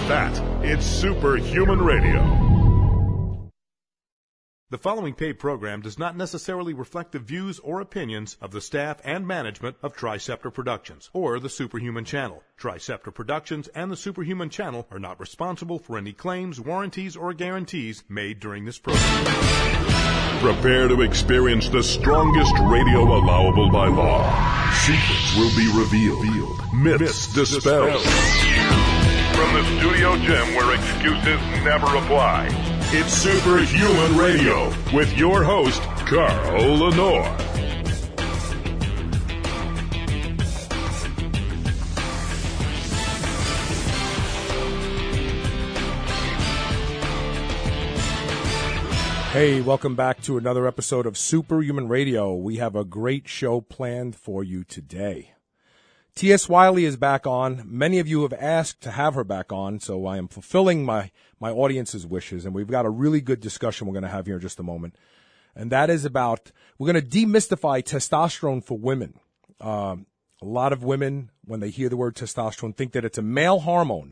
that, it's Superhuman Radio. The following paid program does not necessarily reflect the views or opinions of the staff and management of Triceptor Productions or the Superhuman Channel. Triceptor Productions and the Superhuman Channel are not responsible for any claims, warranties, or guarantees made during this program. Prepare to experience the strongest radio allowable by law. Secrets will be revealed. Myths dispelled. From the studio gym where excuses never apply. It's Superhuman Radio with your host, Carl Lenore. Hey, welcome back to another episode of Superhuman Radio. We have a great show planned for you today. T.S. Wiley is back on. Many of you have asked to have her back on, so I am fulfilling my audience's wishes, and we've got a really good discussion we're going to have here in just a moment. And that is about, we're going to demystify testosterone for women. A lot of women, when they hear the word testosterone, think that it's a male hormone,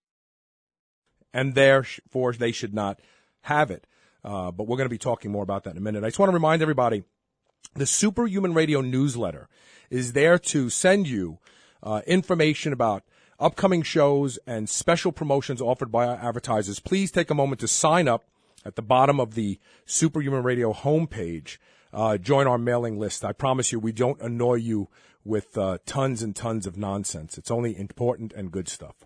and therefore they should not have it. But we're going to be talking more about that in a minute. I just want to remind everybody, the Superhuman Radio newsletter is there to send you information about upcoming shows and special promotions offered by our advertisers. Please take a moment to sign up at the bottom of the Superhuman Radio homepage. Join our mailing list. I promise you we don't annoy you with tons and tons of nonsense. It's only important and good stuff.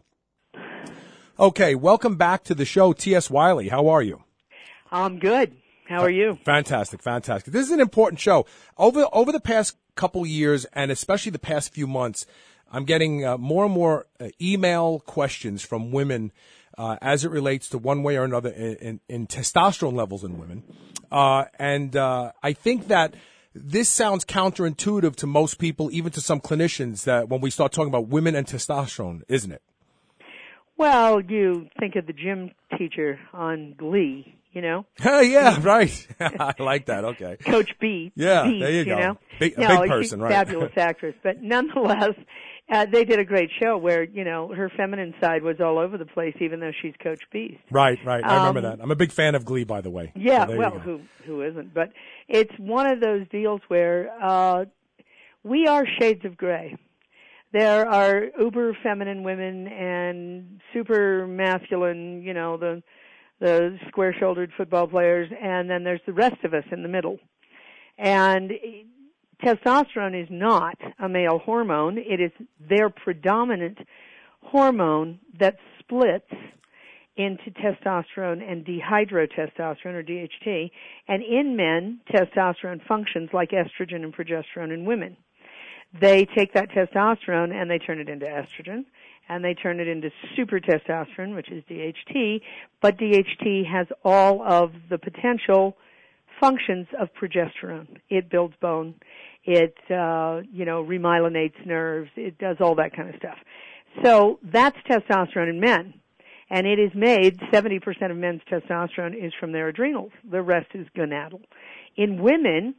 Okay, welcome back to the show, T.S. Wiley. How are you? I'm good. How are you? Fantastic, fantastic. This is an important show. Over the past couple years, and especially the past few months, I'm getting more and more email questions from women as it relates to one way or another in testosterone levels in women. And I think that this sounds counterintuitive to most people, even to some clinicians, that when we start talking about women and testosterone, isn't it? Well, you think of the gym teacher on Glee, you know? Yeah, right. I like that. Okay. Coach B. Yeah, B, there you go. Know? Big person, she's a right? Fabulous actress. But nonetheless, they did a great show where, you know, her feminine side was all over the place, even though she's Coach Beast. Right. I remember that. I'm a big fan of Glee, by the way. Yeah, so well, who isn't? But it's one of those deals where we are shades of gray. There are uber feminine women and super masculine, you know, the square-shouldered football players, and then there's the rest of us in the middle. And testosterone is not a male hormone. It is their predominant hormone that splits into testosterone and dihydrotestosterone, or DHT. And in men, testosterone functions like estrogen and progesterone in women. They take that testosterone and they turn it into estrogen, and they turn it into super testosterone, which is DHT, but DHT has all of the potential functions of progesterone. It builds bone, it, remyelinates nerves, it does all that kind of stuff. So that's testosterone in men, and it is made, 70% of men's testosterone is from their adrenals. The rest is gonadal. In women,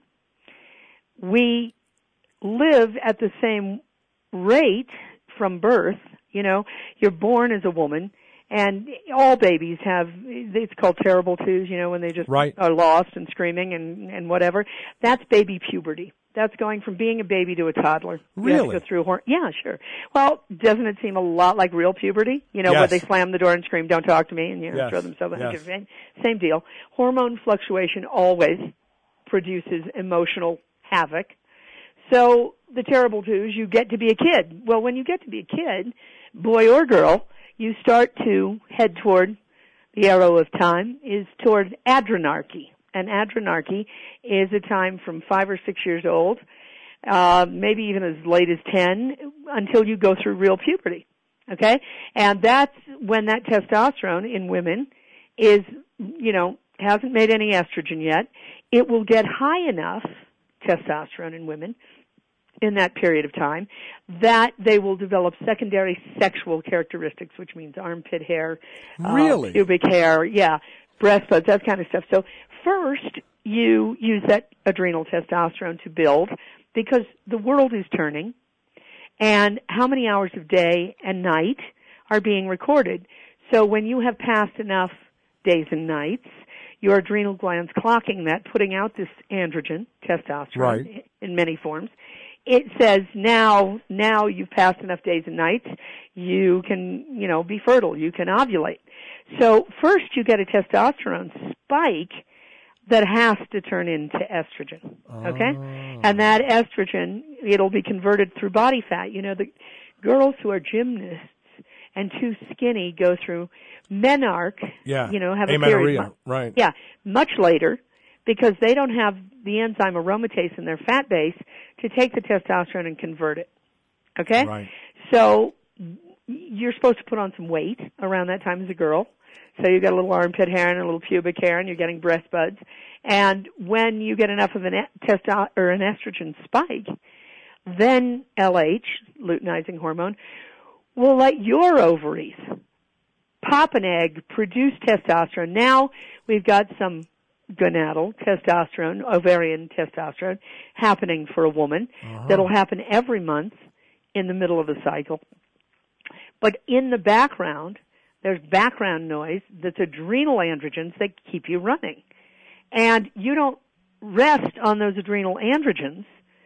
we live at the same rate from birth. You know, you're born as a woman, and all babies have, it's called terrible twos, you know, when they just are lost and screaming and whatever. That's baby puberty. That's going from being a baby to a toddler. Really? You have to go through yeah, sure. Well, doesn't it seem a lot like real puberty? You know, where they slam the door and scream, "Don't talk to me," and throw themselves into the same deal. Hormone fluctuation always produces emotional havoc. So the terrible twos, you get to be a kid. Well, when you get to be a kid, boy or girl, you start to head toward, the arrow of time is toward adrenarche. And adrenarche is a time from 5 or 6 years old, maybe even as late as 10, until you go through real puberty. Okay? And that's when that testosterone in women is, you know, hasn't made any estrogen yet. It will get high enough, testosterone in women, in that period of time, that they will develop secondary sexual characteristics, which means armpit hair, pubic hair, breast buds, that kind of stuff. So first, you use that adrenal testosterone to build, because the world is turning, and how many hours of day and night are being recorded. So when you have passed enough days and nights, your adrenal glands clocking that, putting out this androgen, testosterone, in many forms. It says now you've passed enough days and nights, you can, be fertile, you can ovulate. So first you get a testosterone spike that has to turn into estrogen, okay? And that estrogen, it'll be converted through body fat. The girls who are gymnasts and too skinny go through menarche, have a period. Right. Yeah, much later, because they don't have the enzyme aromatase in their fat base to take the testosterone and convert it. Okay? Right. So you're supposed to put on some weight around that time as a girl. So you got a little armpit hair and a little pubic hair, and you're getting breast buds. And when you get enough of an estrogen spike, then LH, luteinizing hormone, will let your ovaries pop an egg, produce testosterone. Now we've got some gonadal testosterone, ovarian testosterone, happening for a woman. That'll happen every month in the middle of the cycle. But in the background, there's background noise that's adrenal androgens that keep you running. And you don't rest on those adrenal androgens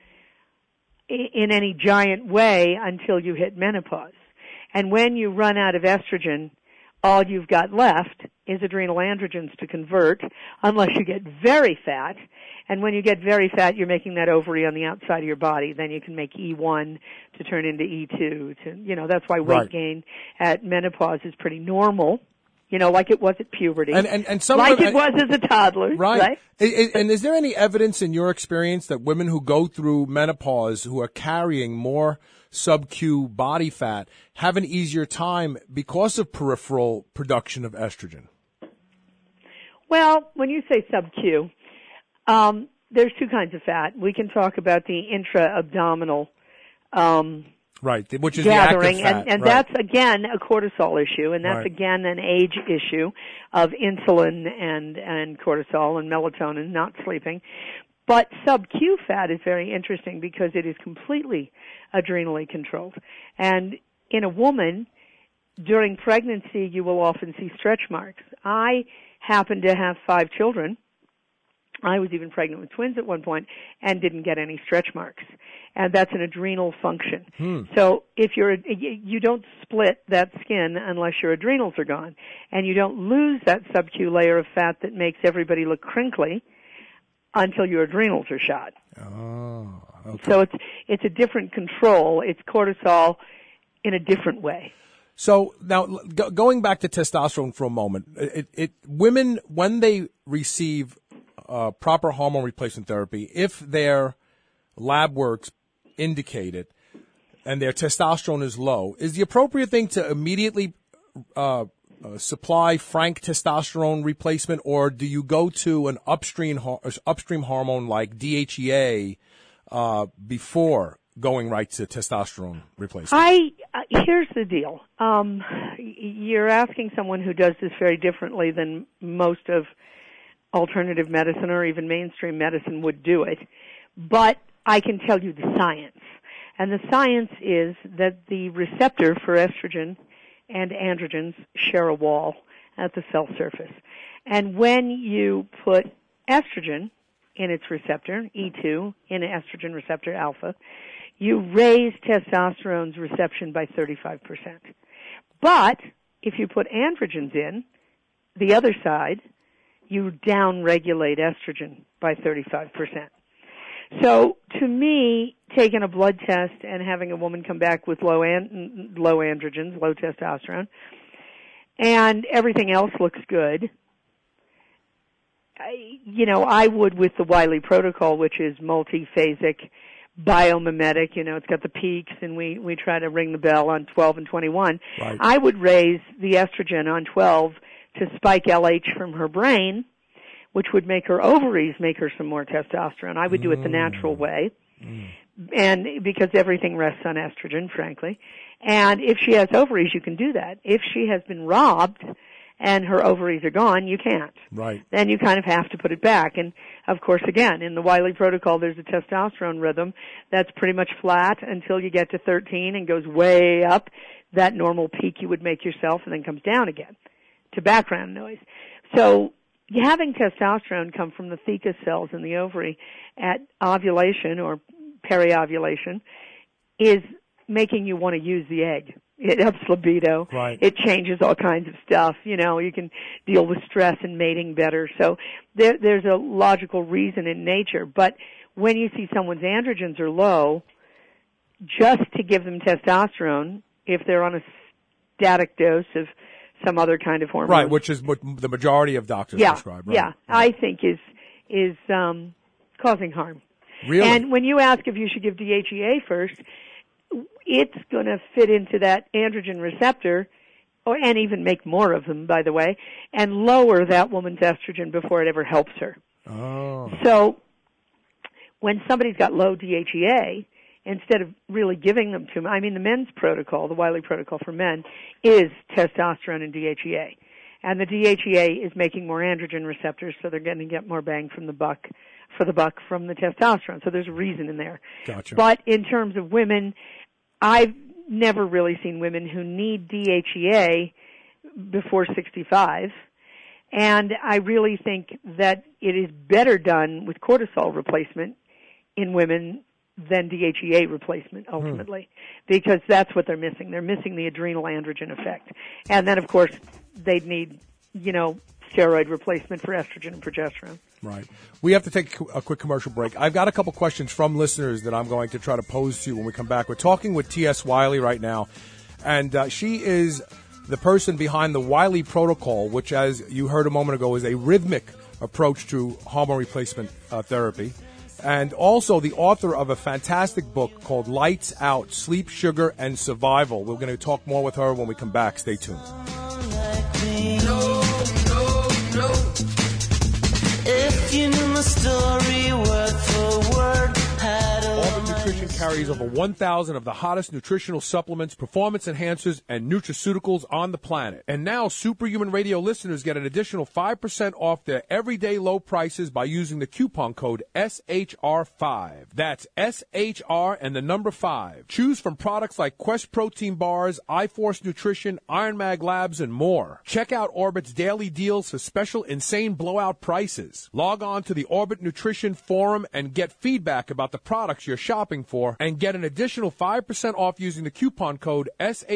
in any giant way until you hit menopause. And when you run out of estrogen, all you've got left is adrenal androgens to convert, unless you get very fat. And when you get very fat, you're making that ovary on the outside of your body. Then you can make E1 to turn into E2. That's why weight gain at menopause is pretty normal. Like it was at puberty. And some like women, it was as a toddler. Right. And is there any evidence in your experience that women who go through menopause, who are carrying more sub-Q body fat, have an easier time because of peripheral production of estrogen? Well, when you say sub-Q, there's two kinds of fat. We can talk about the intra-abdominal which is gathering, the active fat. and that's, again, a cortisol issue, and that's, again, an age issue of insulin and cortisol and melatonin, not sleeping. But sub-Q fat is very interesting because it is completely adrenally controlled. And in a woman, during pregnancy, you will often see stretch marks. I happen to have 5 children. I was even pregnant with twins at one point and didn't get any stretch marks. And that's an adrenal function. So if you don't split that skin unless your adrenals are gone. And you don't lose that sub-Q layer of fat that makes everybody look crinkly until your adrenals are shot. Oh, okay. So it's a different control. It's cortisol in a different way. So now, going back to testosterone for a moment, women, when they receive proper hormone replacement therapy, if their lab works indicate it and their testosterone is low, is the appropriate thing to immediately supply frank testosterone replacement, or do you go to an upstream hormone like DHEA before going right to testosterone replacement? Here's the deal. You're asking someone who does this very differently than most of alternative medicine or even mainstream medicine would do it. But I can tell you the science. And the science is that the receptor for estrogen and androgens share a wall at the cell surface. And when you put estrogen in its receptor, E2, in an estrogen receptor alpha, you raise testosterone's reception by 35%. But if you put androgens in, the other side, you downregulate estrogen by 35%. So to me, taking a blood test and having a woman come back with low androgens, low testosterone, and everything else looks good, I would with the Wiley protocol, which is multiphasic, biomimetic, it's got the peaks, and we try to ring the bell on 12 and 21. Right. I would raise the estrogen on 12 to spike LH from her brain, which would make her ovaries make her some more testosterone. I would do it the natural way, and because everything rests on estrogen, frankly. And if she has ovaries, you can do that. If she has been robbed and her ovaries are gone, you can't. Right. Then you kind of have to put it back. And, of course, again, in the Wiley protocol, there's a testosterone rhythm that's pretty much flat until you get to 13 and goes way up, that normal peak you would make yourself, and then comes down again to background noise. So having testosterone come from the theca cells in the ovary at ovulation or periovulation is making you want to use the egg. It ups libido. Right. It changes all kinds of stuff. You know, you can deal with stress and mating better. So there's a logical reason in nature. But when you see someone's androgens are low, just to give them testosterone, if they're on a static dose of some other kind of hormone. Right, which is what the majority of doctors prescribe. Right? Yeah, I think is causing harm. Really? And when you ask if you should give DHEA first, it's going to fit into that androgen receptor, and even make more of them, by the way, and lower that woman's estrogen before it ever helps her. Oh. So when somebody's got low DHEA, instead of really giving them to them, I mean, the men's protocol, the Wiley protocol for men, is testosterone and DHEA. And the DHEA is making more androgen receptors, so they're going to get more bang from the buck from the testosterone. So there's a reason in there. Gotcha. But in terms of women, I've never really seen women who need DHEA before 65. And I really think that it is better done with cortisol replacement in women than DHEA replacement, ultimately, because that's what they're missing. They're missing the adrenal androgen effect. And then, of course, they'd need, steroid replacement for estrogen and progesterone. Right. We have to take a quick commercial break. I've got a couple questions from listeners that I'm going to try to pose to you when we come back. We're talking with T.S. Wiley right now, and she is the person behind the Wiley protocol, which, as you heard a moment ago, is a rhythmic approach to hormone replacement therapy, and also the author of a fantastic book called Lights Out, Sleep, Sugar, and Survival. We're going to talk more with her when we come back. Stay tuned. No. If you knew my story word for word, Orbit Nutrition carries over 1,000 of the hottest nutritional supplements, performance enhancers, and nutraceuticals on the planet. And now Superhuman Radio listeners get an additional 5% off their everyday low prices by using the coupon code SHR5. That's SHR and the number 5. Choose from products like Quest Protein Bars, iForce Nutrition, Iron Mag Labs, and more. Check out Orbit's daily deals for special insane blowout prices. Log on to the Orbit Nutrition forum and get feedback about the products you're shopping for and get an additional 5% off using the coupon code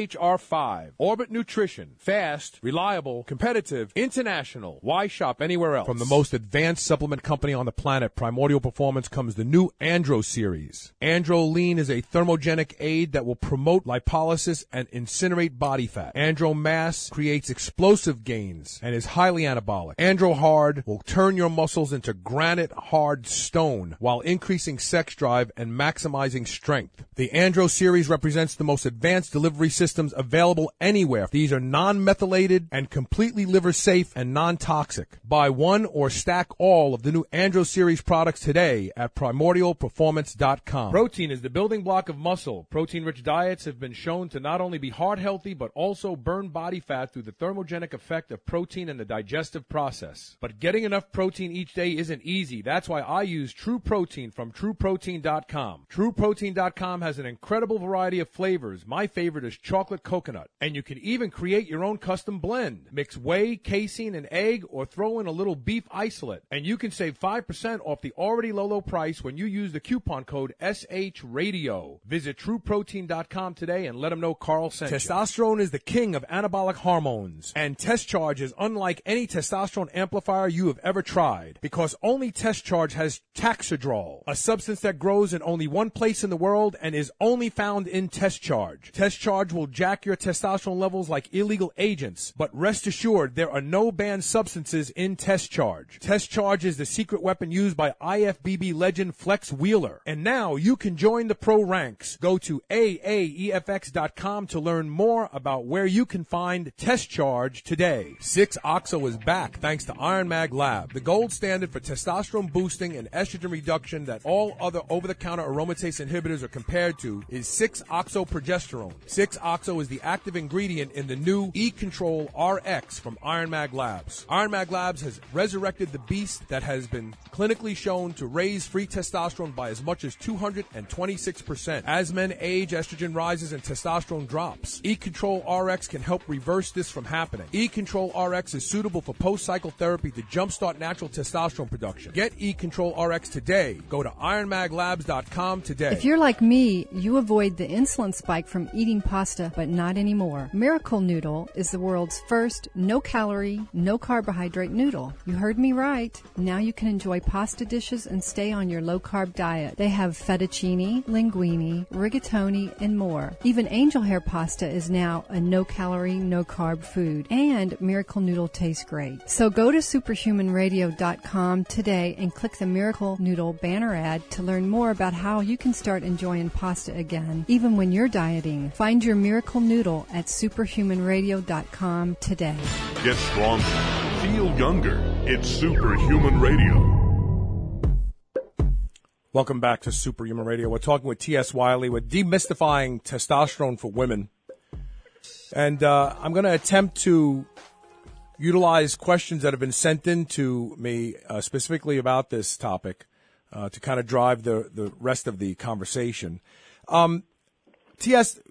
SHR5. Orbit Nutrition. Fast, reliable, competitive, international. Why shop anywhere else? From the most advanced supplement company on the planet, Primordial Performance, comes the new Andro series. Andro Lean is a thermogenic aid that will promote lipolysis and incinerate body fat. Andro Mass creates explosive gains and is highly anabolic. Andro Hard will turn your muscles into granite hard stone while increasing sex drive and maximizing strength. The Andro series represents the most advanced delivery systems available anywhere. These are non-methylated and completely liver safe and non-toxic. Buy one or stack all of the new Andro series products today at primordialperformance.com. Protein is the building block of muscle. Protein-rich diets have been shown to not only be heart healthy but also burn body fat through the thermogenic effect of protein in the digestive process. But getting enough protein each day isn't easy. That's why I use True Protein from TrueProtein.com. TrueProtein.com has an incredible variety of flavors. My favorite is chocolate coconut. And you can even create your own custom blend. Mix whey, casein, and egg, or throw in a little beef isolate. And you can save 5% off the already low price when you use the coupon code SHRadio. Visit TrueProtein.com today and let them know Carl sent you. Testosterone is the king of anabolic hormones. And Test Charge is unlike any testosterone amplifier you have ever tried. Because only Test Charge has Taxidrol, a substance that grows in only one place in the world and is only found in Test Charge. Test Charge will jack your testosterone levels like illegal agents, but rest assured there are no banned substances in Test Charge. Test Charge is the secret weapon used by IFBB legend Flex Wheeler. And now you can join the pro ranks. Go to AAEFX.com to learn more about where you can find Test Charge today. 6-OXO is back thanks to Iron Mag Lab, the gold standard for testosterone boosting and estrogen reduction that all other over-the-counter aromatase inhibitors are compared to is 6-oxoprogesterone. 6-oxo is the active ingredient in the new E-Control RX from Iron Mag Labs. Iron Mag Labs has resurrected the beast that has been clinically shown to raise free testosterone by as much as 226%. As men age, estrogen rises and testosterone drops. E-Control RX can help reverse this from happening. E-Control RX is suitable for post-cycle therapy to jumpstart natural testosterone production. Get E-Control RX today. Go to ironmaglabs.com today. If you're like me, you avoid the insulin spike from eating pasta, but not anymore. Miracle Noodle is the world's first no-calorie, no-carbohydrate noodle. You heard me right. Now you can enjoy pasta dishes and stay on your low-carb diet. They have fettuccine, linguine, rigatoni, and more. Even angel hair pasta is now a no-calorie, no-carb food. And Miracle Noodle tastes great. So go to superhumanradio.com today and click the Miracle Noodle banner ad to learn more about how you can start enjoying pasta again, even when you're dieting. Find your Miracle Noodle at superhumanradio.com today. Get stronger. Feel younger. It's Superhuman Radio. Welcome back to Superhuman Radio. We're talking with T.S. Wiley. We're demystifying testosterone for women. And I'm going to attempt to utilize questions that have been sent in to me specifically about this topic to kind of drive the rest of the conversation. T.S.,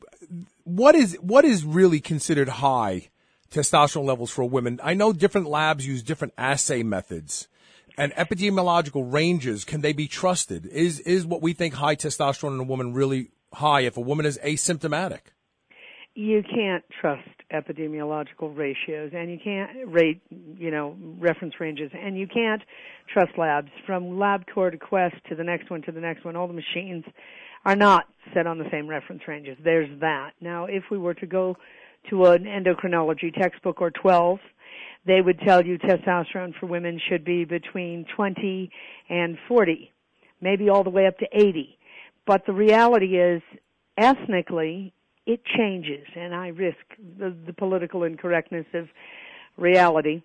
what is really considered high testosterone levels for women? I know different labs use different assay methods. And epidemiological ranges, can they be trusted? Is what we think high testosterone in a woman really high if a woman is asymptomatic? You can't trust epidemiological ratios, and you can't rate, reference ranges, and you can't trust labs. From LabCorp to Quest to the next one to the next one, all the machines are not set on the same reference ranges. There's that. Now, if we were to go to an endocrinology textbook or 12, they would tell you testosterone for women should be between 20 and 40, maybe all the way up to 80. But the reality is, ethnically, it changes, and I risk the political incorrectness of reality,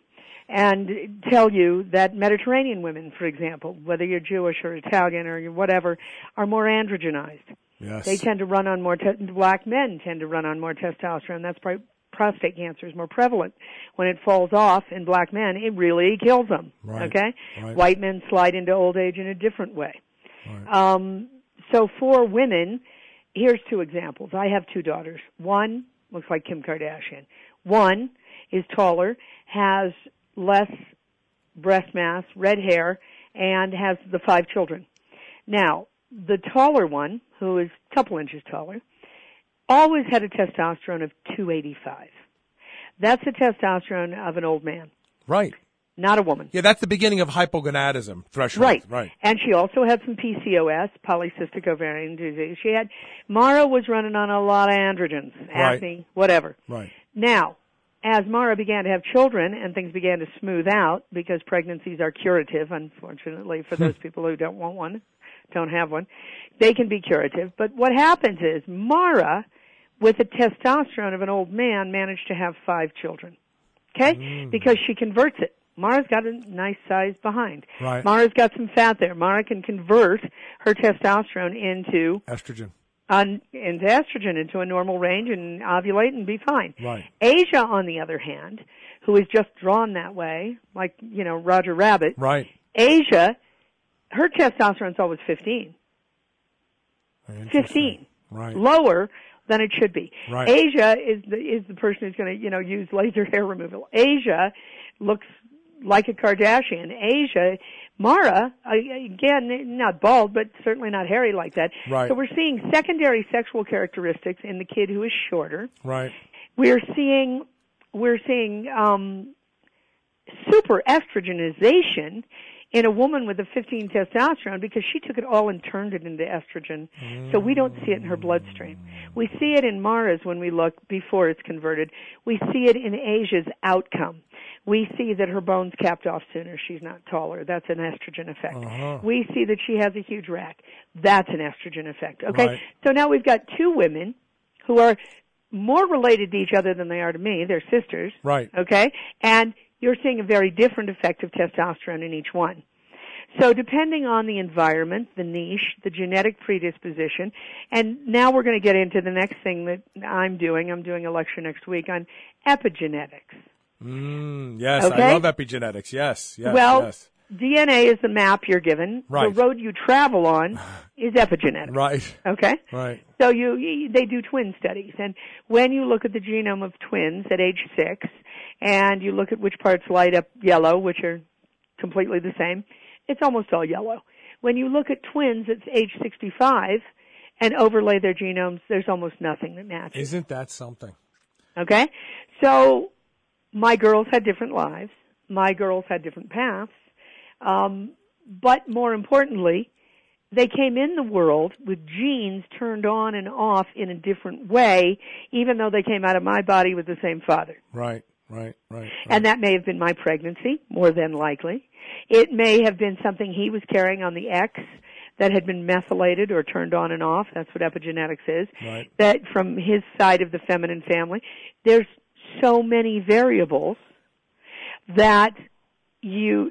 and tell you that Mediterranean women, for example, whether you're Jewish or Italian or you're whatever, are more androgenized. Yes. They tend to run on more, black men tend to run on more testosterone. That's prostate cancer is more prevalent. When it falls off in black men, it really kills them. Right. Okay? Right. White men slide into old age in a different way. Right. So for women, here's two examples. I have two daughters. One looks like Kim Kardashian. One is taller, has less breast mass, red hair, and has the 5 children. Now, the taller one, who is a couple inches taller, always had a testosterone of 285. That's the testosterone of an old man. Right. Not a woman. Yeah, that's the beginning of hypogonadism threshold. Right. Right. And she also had some PCOS, polycystic ovarian disease. Mara was running on a lot of androgens, acne, whatever. Right. Now, as Mara began to have children and things began to smooth out, because pregnancies are curative, unfortunately, for those people who don't want one, don't have one, they can be curative. But what happens is Mara, with the testosterone of an old man, managed to have 5 children. Okay? Because she converts it. Mara's got a nice size behind. Right. Mara's got some fat there. Mara can convert her testosterone into estrogen. Into a normal range and ovulate and be fine. Right. Asia, on the other hand, who is just drawn that way, like, Roger Rabbit. Right. Asia, her testosterone's always 15. 15. Right. Lower than it should be. Right. Asia is the person who's going to, use laser hair removal. Asia looks like a Kardashian. Mara, again, not bald, but certainly not hairy like that. Right. So we're seeing secondary sexual characteristics in the kid who is shorter. Right. We're seeing super estrogenization in a woman with a 15 testosterone, because she took it all and turned it into estrogen. So we don't see it in her bloodstream. We see it in Mara's when we look before it's converted. We see it in Asia's outcome. We see that her bones capped off sooner. She's not taller. That's an estrogen effect. Uh-huh. We see that she has a huge rack. That's an estrogen effect. Okay? Right. So now we've got 2 women who are more related to each other than they are to me. They're sisters. Right. Okay? And you're seeing a very different effect of testosterone in each one. So depending on the environment, the niche, the genetic predisposition, and now we're going to get into the next thing that I'm doing. I'm doing a lecture next week on epigenetics. Yes, okay? I love epigenetics. Yes. Well, yes. DNA is the map you're given. Right. The road you travel on is epigenetics. Right. Okay? Right. So they do twin studies, and when you look at the genome of twins at age 6, and you look at which parts light up yellow, which are completely the same, it's almost all yellow. When you look at twins at age 65 and overlay their genomes, there's almost nothing that matches. Isn't that something? Okay? So my girls had different lives. My girls had different paths. But more importantly, they came in the world with genes turned on and off in a different way, even though they came out of my body with the same father. Right. And that may have been my pregnancy, more than likely. It may have been something he was carrying on the X that had been methylated or turned on and off. That's what epigenetics is. Right. That from his side of the feminine family, there's so many variables that you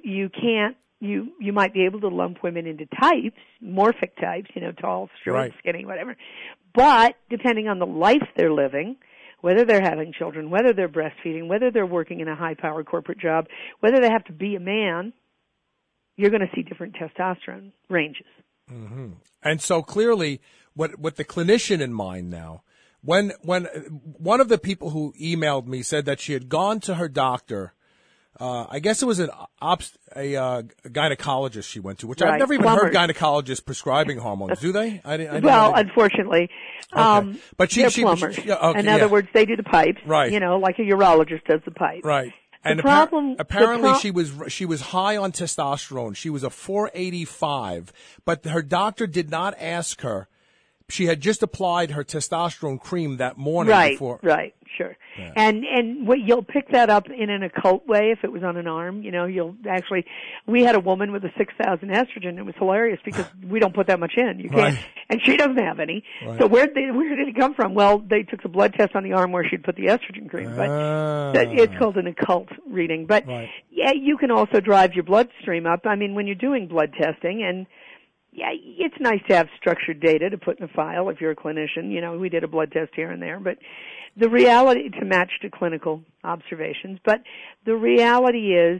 might be able to lump women into types, morphic types, tall, short, right. skinny, whatever. But depending on the life they're living, whether they're having children, whether they're breastfeeding, whether they're working in a high-powered corporate job, whether they have to be a man, you're going to see different testosterone ranges. Mm-hmm. And so clearly, with the clinician in mind now, when one of the people who emailed me said that she had gone to her doctor, I guess it was a gynecologist she went to, which right. I've never even Plumbers. heard gynecologists prescribing hormones. Do they? Unfortunately, okay. But they're plumbers. Okay, in other words, they do the pipes. Right. Like a urologist does the pipes. Right. And apparently she was high on testosterone. She was a 485, but her doctor did not ask her. She had just applied her testosterone cream that morning before. Right, sure. Yeah. And what you'll pick that up in an occult way if it was on an arm. We had a woman with a 6,000 estrogen. It was hilarious because we don't put that much in. You can't, and she doesn't have any. Right. So where did it come from? Well, they took the blood test on the arm where she'd put the estrogen cream. But it's called an occult reading. But yeah, you can also drive your bloodstream up. I mean, when you're doing blood testing and yeah, it's nice to have structured data to put in a file if you're a clinician. We did a blood test here and there, but the reality to match to clinical observations. But the reality is,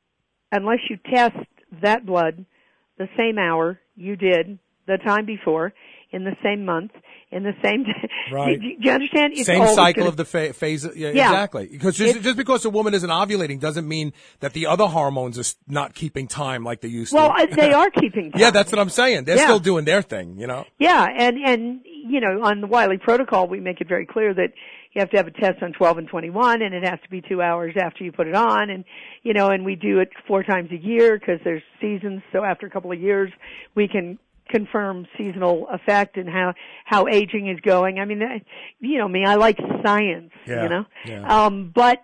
unless you test that blood the same hour you did the time before, in the same month, in the same day. Right. Do you understand? It's same cycle of the phase. Yeah, exactly. Because just because a woman isn't ovulating doesn't mean that the other hormones are not keeping time like they used to. Well, they are keeping time. Yeah, that's what I'm saying. They're still doing their thing, Yeah, and on the Wiley protocol, we make it very clear that you have to have a test on 12 and 21, and it has to be 2 hours after you put it on, and and we do it 4 times a year because there's seasons. So after a couple of years, we can confirm seasonal effect and how aging is going. I mean, me, I like science, Yeah. But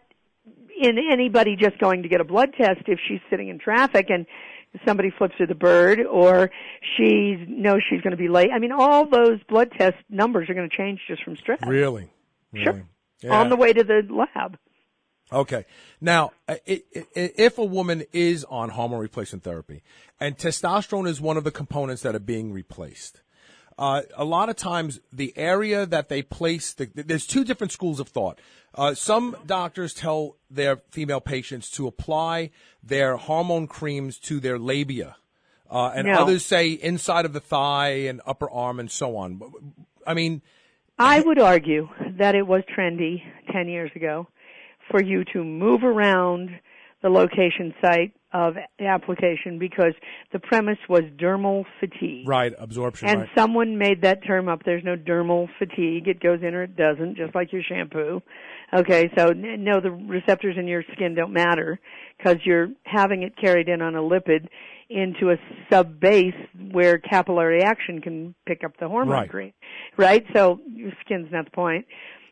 in anybody just going to get a blood test, if she's sitting in traffic and somebody flips her the bird or she knows she's going to be late, I mean, all those blood test numbers are going to change just from stress. Really? Sure. Yeah. On the way to the lab. Okay. Now, if a woman is on hormone replacement therapy, and testosterone is one of the components that are being replaced, a lot of times the area that they place, there's 2 different schools of thought. Some doctors tell their female patients to apply their hormone creams to their labia, and others say inside of the thigh and upper arm and so on. I mean, I would argue that it was trendy 10 years ago for you to move around the location site of application because the premise was dermal fatigue. Right, absorption. And right. someone made that term up. There's no dermal fatigue. It goes in or it doesn't, just like your shampoo. Okay, so no, the receptors in your skin don't matter because you're having it carried in on a lipid into a sub-base where capillary action can pick up the hormone cream. Right? So your skin's not the point.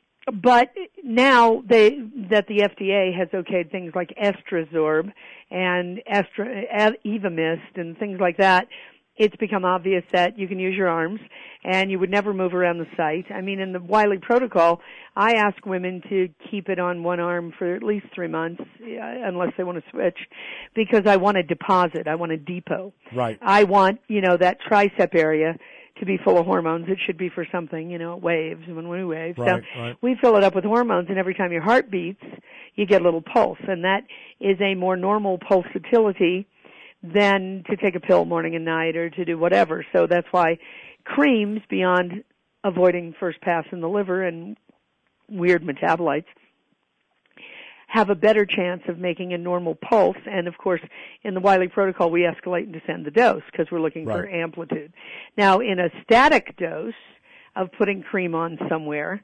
But now that the FDA has okayed things like Estrazorb and Evamist and things like that, it's become obvious that you can use your arms, and you would never move around the site. I mean, in the Wiley protocol, I ask women to keep it on one arm for at least 3 months, unless they want to switch, because I want a deposit. I want a depot. Right. I want, that tricep area to be full of hormones. It should be for something, it waves when we wave. Right, so right. we fill it up with hormones, and every time your heart beats, you get a little pulse, and that is a more normal pulsatility than to take a pill morning and night or to do whatever. So that's why creams, beyond avoiding first pass in the liver and weird metabolites, have a better chance of making a normal pulse. And, of course, in the Wiley protocol, we escalate and descend the dose because we're looking for amplitude. Now, in a static dose of putting cream on somewhere,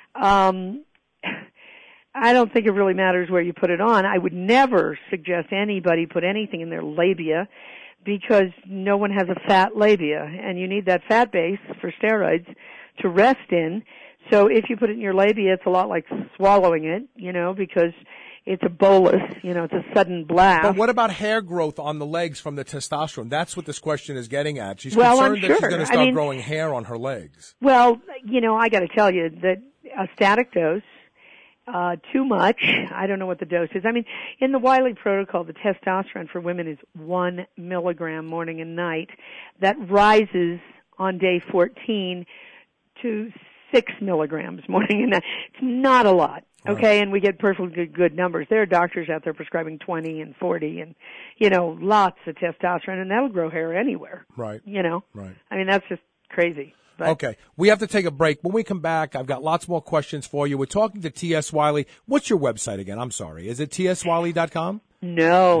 I don't think it really matters where you put it on. I would never suggest anybody put anything in their labia because no one has a fat labia, and you need that fat base for steroids to rest in. So if you put it in your labia, it's a lot like swallowing it, because it's a bolus, it's a sudden blast. But what about hair growth on the legs from the testosterone? That's what this question is getting at. She's I'm concerned that she's sure. going to start growing hair on her legs. Well, I got to tell you that a static dose, too much. I don't know what the dose is. I mean, in the Wiley protocol, the testosterone for women is 1 milligram morning and night. That rises on day 14 to 6 milligrams morning and night. It's not a lot, okay? And we get perfectly good numbers. There are doctors out there prescribing 20 and 40 and, lots of testosterone, and that'll grow hair anywhere. Right. Right. I mean, that's just crazy. But okay, we have to take a break. When we come back, I've got lots more questions for you. We're talking to T.S. Wiley. What's your website again? I'm sorry. Is it tswiley.com? No,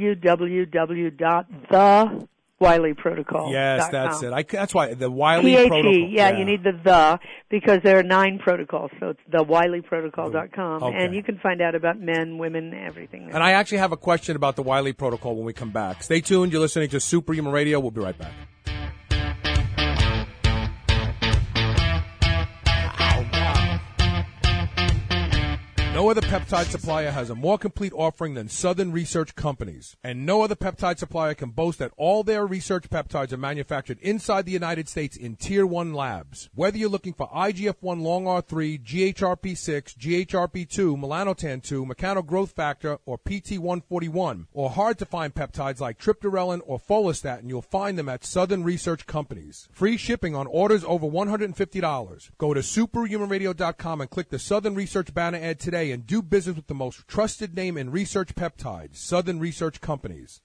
www.thewileyprotocol.com. Yes, that's it. That's why, the Wiley Protocol. Yeah, you need the because there are 9 protocols, so it's thewileyprotocol.com. Okay. And you can find out about men, women, everything. And I actually have a question about the Wiley Protocol when we come back. Stay tuned. You're listening to Superhuman Radio. We'll be right back. No other peptide supplier has a more complete offering than Southern Research Companies. And no other peptide supplier can boast that all their research peptides are manufactured inside the United States in Tier 1 labs. Whether you're looking for IGF-1 long R3, GHRP6, GHRP2, melanotan-2, mechanogrowth factor, or PT141, or hard-to-find peptides like triptorelin or follistatin, you'll find them at Southern Research Companies. Free shipping on orders over $150. Go to superhumanradio.com and click the Southern Research banner ad today and do business with the most trusted name in research peptides, Southern Research Companies.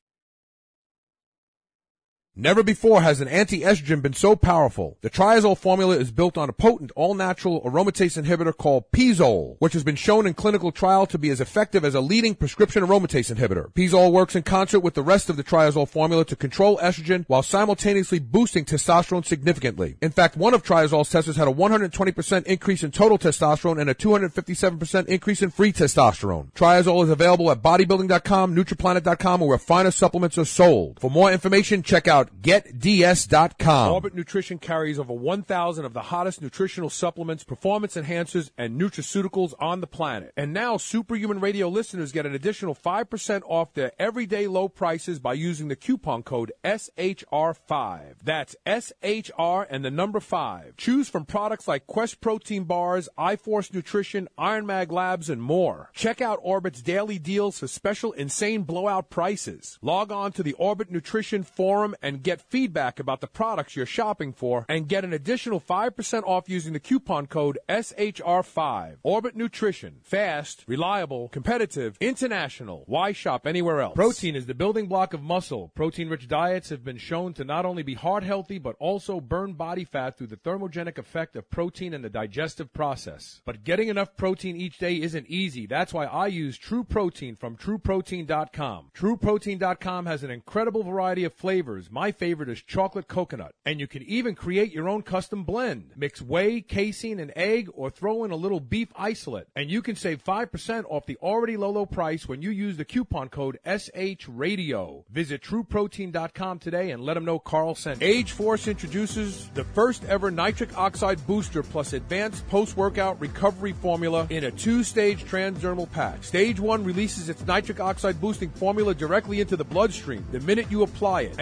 Never before has an anti-estrogen been so powerful. The Triazole formula is built on a potent, all-natural aromatase inhibitor called Pizole, which has been shown in clinical trial to be as effective as a leading prescription aromatase inhibitor. Pizole works in concert with the rest of the Triazole formula to control estrogen while simultaneously boosting testosterone significantly. In fact, one of Triazole's testers had a 120% increase in total testosterone and a 257% increase in free testosterone. Triazole is available at bodybuilding.com, nutriplanet.com, or where finer supplements are sold. For more information, check out GetDS.com. Orbit Nutrition carries over 1,000 of the hottest nutritional supplements, performance enhancers, and nutraceuticals on the planet. And now Superhuman Radio listeners get an additional 5% off their everyday low prices by using the coupon code SHR5. That's SHR and the number 5. Choose from products like Quest Protein Bars, iForce Nutrition, Iron Mag Labs, and more. Check out Orbit's daily deals for special insane blowout prices. Log on to the Orbit Nutrition Forum and get feedback about the products you're shopping for and get an additional 5% off using the coupon code SHR5. Orbit Nutrition. Fast, reliable, competitive, international. Why shop anywhere else? Protein is the building block of muscle. Protein-rich diets have been shown to not only be heart healthy, but also burn body fat through the thermogenic effect of protein in the digestive process. But getting enough protein each day isn't easy. That's why I use True Protein from TrueProtein.com. TrueProtein.com has an incredible variety of flavors. My favorite is chocolate coconut. And you can even create your own custom blend. Mix whey, casein, and egg, or throw in a little beef isolate. And you can save 5% off the already low price when you use the coupon code SHRadio. Visit TrueProtein.com today and let them know Carl sent you. Age Force introduces the first ever nitric oxide booster plus advanced post-workout recovery formula in a 2-stage transdermal patch. Stage 1 releases its nitric oxide boosting formula directly into the bloodstream the minute you apply it and continues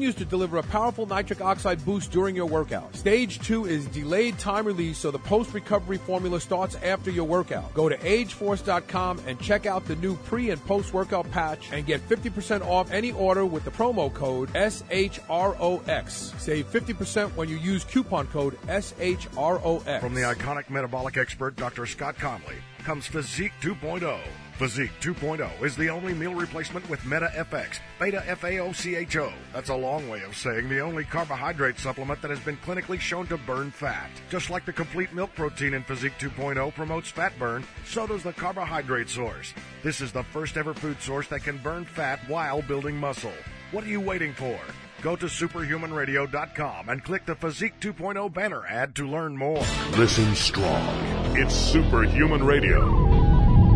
continues to deliver a powerful nitric oxide boost during your workout. Stage 2 is delayed time release, so the post-recovery formula starts after your workout. Go to ageforce.com and check out the new pre- and post-workout patch and get 50% off any order with the promo code SHROX. Save 50% when you use coupon code SHROX. From the iconic metabolic expert Dr. Scott Conley comes Physique 2.0. Physique 2.0 is the only meal replacement with Meta-FX, Beta-FAOCHO. That's a long way of saying the only carbohydrate supplement that has been clinically shown to burn fat. Just like the complete milk protein in Physique 2.0 promotes fat burn, so does the carbohydrate source. This is the first ever food source that can burn fat while building muscle. What are you waiting for? Go to superhumanradio.com and click the Physique 2.0 banner ad to learn more. Listen strong. It's Superhuman Radio.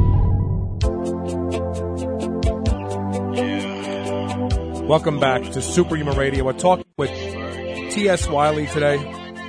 Welcome back to Superhuman Radio. We're talking with T.S. Wiley today.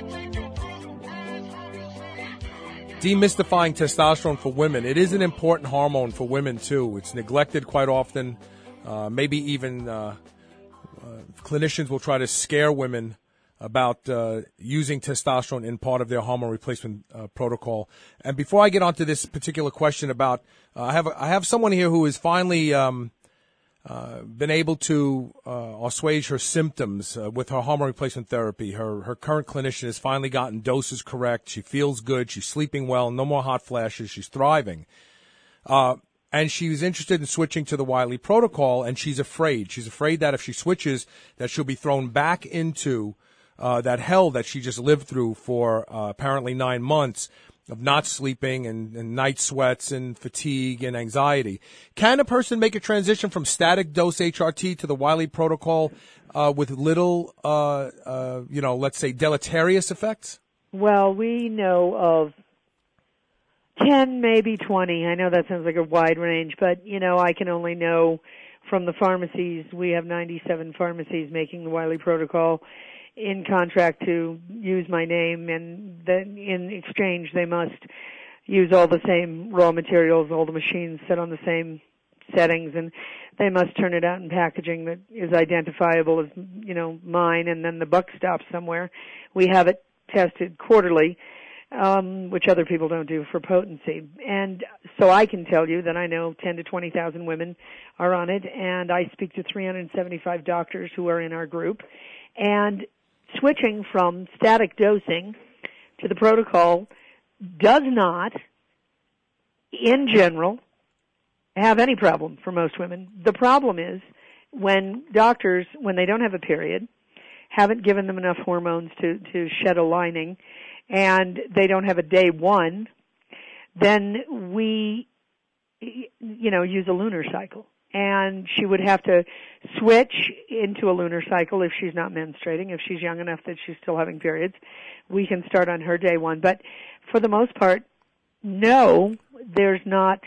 Demystifying testosterone for women. It is an important hormone for women, too. It's neglected quite often. Maybe even clinicians will try to scare women about using testosterone in part of their hormone replacement protocol. And before I get onto this particular question about, I have someone here who has finally been able to assuage her symptoms with her hormone replacement therapy. Her current clinician has finally gotten doses correct. She feels good. She's sleeping well. No more hot flashes. She's thriving. And she's interested in switching to the Wiley protocol, and she's afraid. She's afraid that if she switches, that she'll be thrown back into that hell that she just lived through for apparently 9 months of not sleeping and night sweats and fatigue and anxiety. Can a person make a transition from static dose HRT to the Wiley protocol with little, let's say deleterious effects? Well, we know of 10, maybe 20. I know that sounds like a wide range, but, I can only know from the pharmacies. We have 97 pharmacies making the Wiley protocol in contract to use my name, and then in exchange they must use all the same raw materials, all the machines set on the same settings, and they must turn it out in packaging that is identifiable as, mine, and then the buck stops somewhere. We have it tested quarterly, which other people don't do for potency. And so I can tell you that I know 10 to 20,000 women are on it, and I speak to 375 doctors who are in our group. And switching from static dosing to the protocol does not, in general, have any problem for most women. The problem is when doctors, when they don't have a period, haven't given them enough hormones to shed a lining, and they don't have a day one, then we, use a lunar cycle. And she would have to switch into a lunar cycle if she's not menstruating. If she's young enough that she's still having periods, we can start on her day one. But for the most part, no, there's not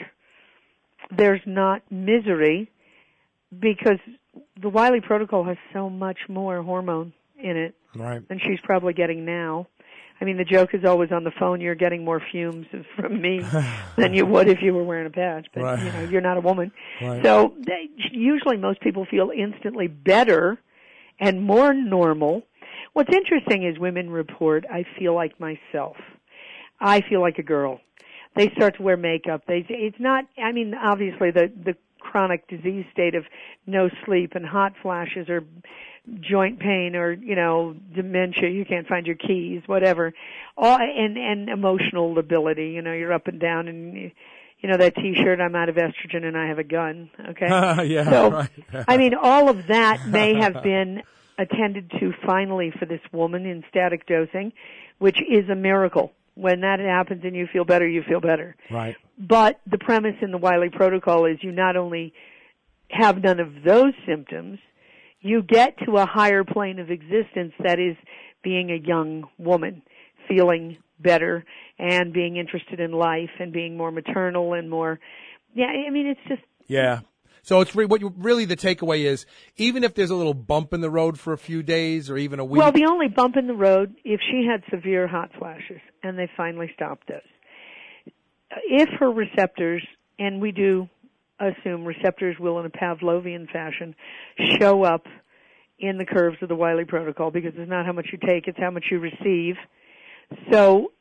misery, because the Wiley protocol has so much more hormone in it than she's probably getting now. I mean, the joke is always on the phone, you're getting more fumes from me than you would if you were wearing a patch, but, you're not a woman. Right. So usually most people feel instantly better and more normal. What's interesting is women report, I feel like myself. I feel like a girl. They start to wear makeup. It's not, obviously the chronic disease state of no sleep and hot flashes or joint pain or, dementia, you can't find your keys, whatever, and emotional lability, you're up and down and, that T-shirt, I'm out of estrogen and I have a gun, okay? Yeah, so, right. all of that may have been attended to finally for this woman in static dosing, which is a miracle. When that happens and you feel better, you feel better. Right. But the premise in the Wiley protocol is you not only have none of those symptoms, you get to a higher plane of existence that is being a young woman, feeling better and being interested in life and being more maternal and more, it's just. Yeah. So it's really the takeaway is, even if there's a little bump in the road for a few days or even a week. Well, the only bump in the road, if she had severe hot flashes and they finally stopped those. If her receptors, and we do assume receptors will in a Pavlovian fashion show up in the curves of the Wiley protocol because it's not how much you take, it's how much you receive. So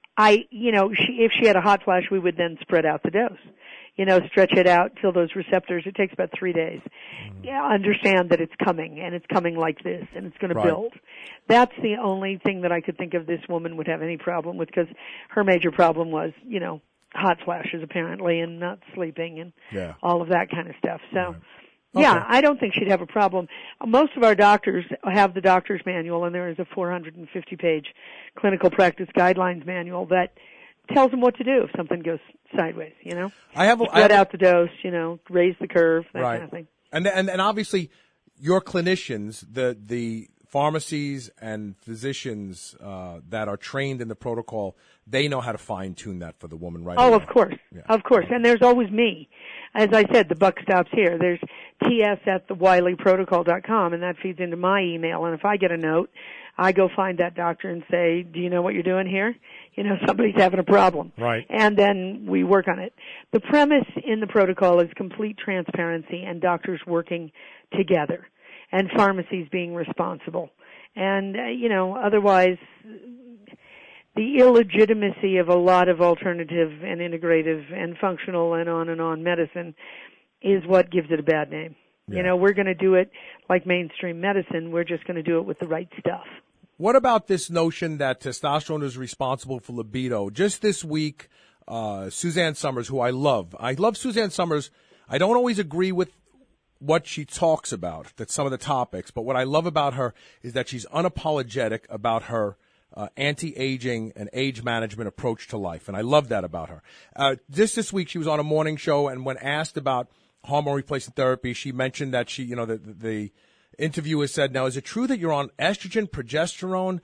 if she had a hot flash, we would then spread out the dose. Stretch it out till those receptors, it takes about 3 days. Understand that it's coming, and it's coming like this, and it's going to build. That's the only thing that I could think of this woman would have any problem with, because her major problem was, hot flashes apparently, and not sleeping, and all of that kind of stuff. So, I don't think she'd have a problem. Most of our doctors have the doctor's manual, and there is a 450-page clinical practice guidelines manual that tells them what to do if something goes sideways, Spread out the dose, raise the curve, that kind of thing. And obviously, your clinicians, the pharmacies and physicians that are trained in the protocol, they know how to fine-tune that for the woman right away. Oh, of course. Yeah. Of course. And there's always me. As I said, the buck stops here. There's ts@thewileyprotocol.com, and that feeds into my email. And if I get a note, I go find that doctor and say, do you know what you're doing here? Somebody's having a problem. Right. And then we work on it. The premise in the protocol is complete transparency and doctors working together and pharmacies being responsible. And, otherwise, the illegitimacy of a lot of alternative and integrative and functional and on medicine is what gives it a bad name. Yeah. We're going to do it like mainstream medicine. We're just going to do it with the right stuff. What about this notion that testosterone is responsible for libido? Just this week, Suzanne Somers, who I love Suzanne Somers. I don't always agree with what she talks about, some of the topics, but what I love about her is that she's unapologetic about her anti-aging and age management approach to life, and I love that about her. This week she was on a morning show, and when asked about hormone replacement therapy, she mentioned that the interviewer said, now, is it true that you're on estrogen, progesterone,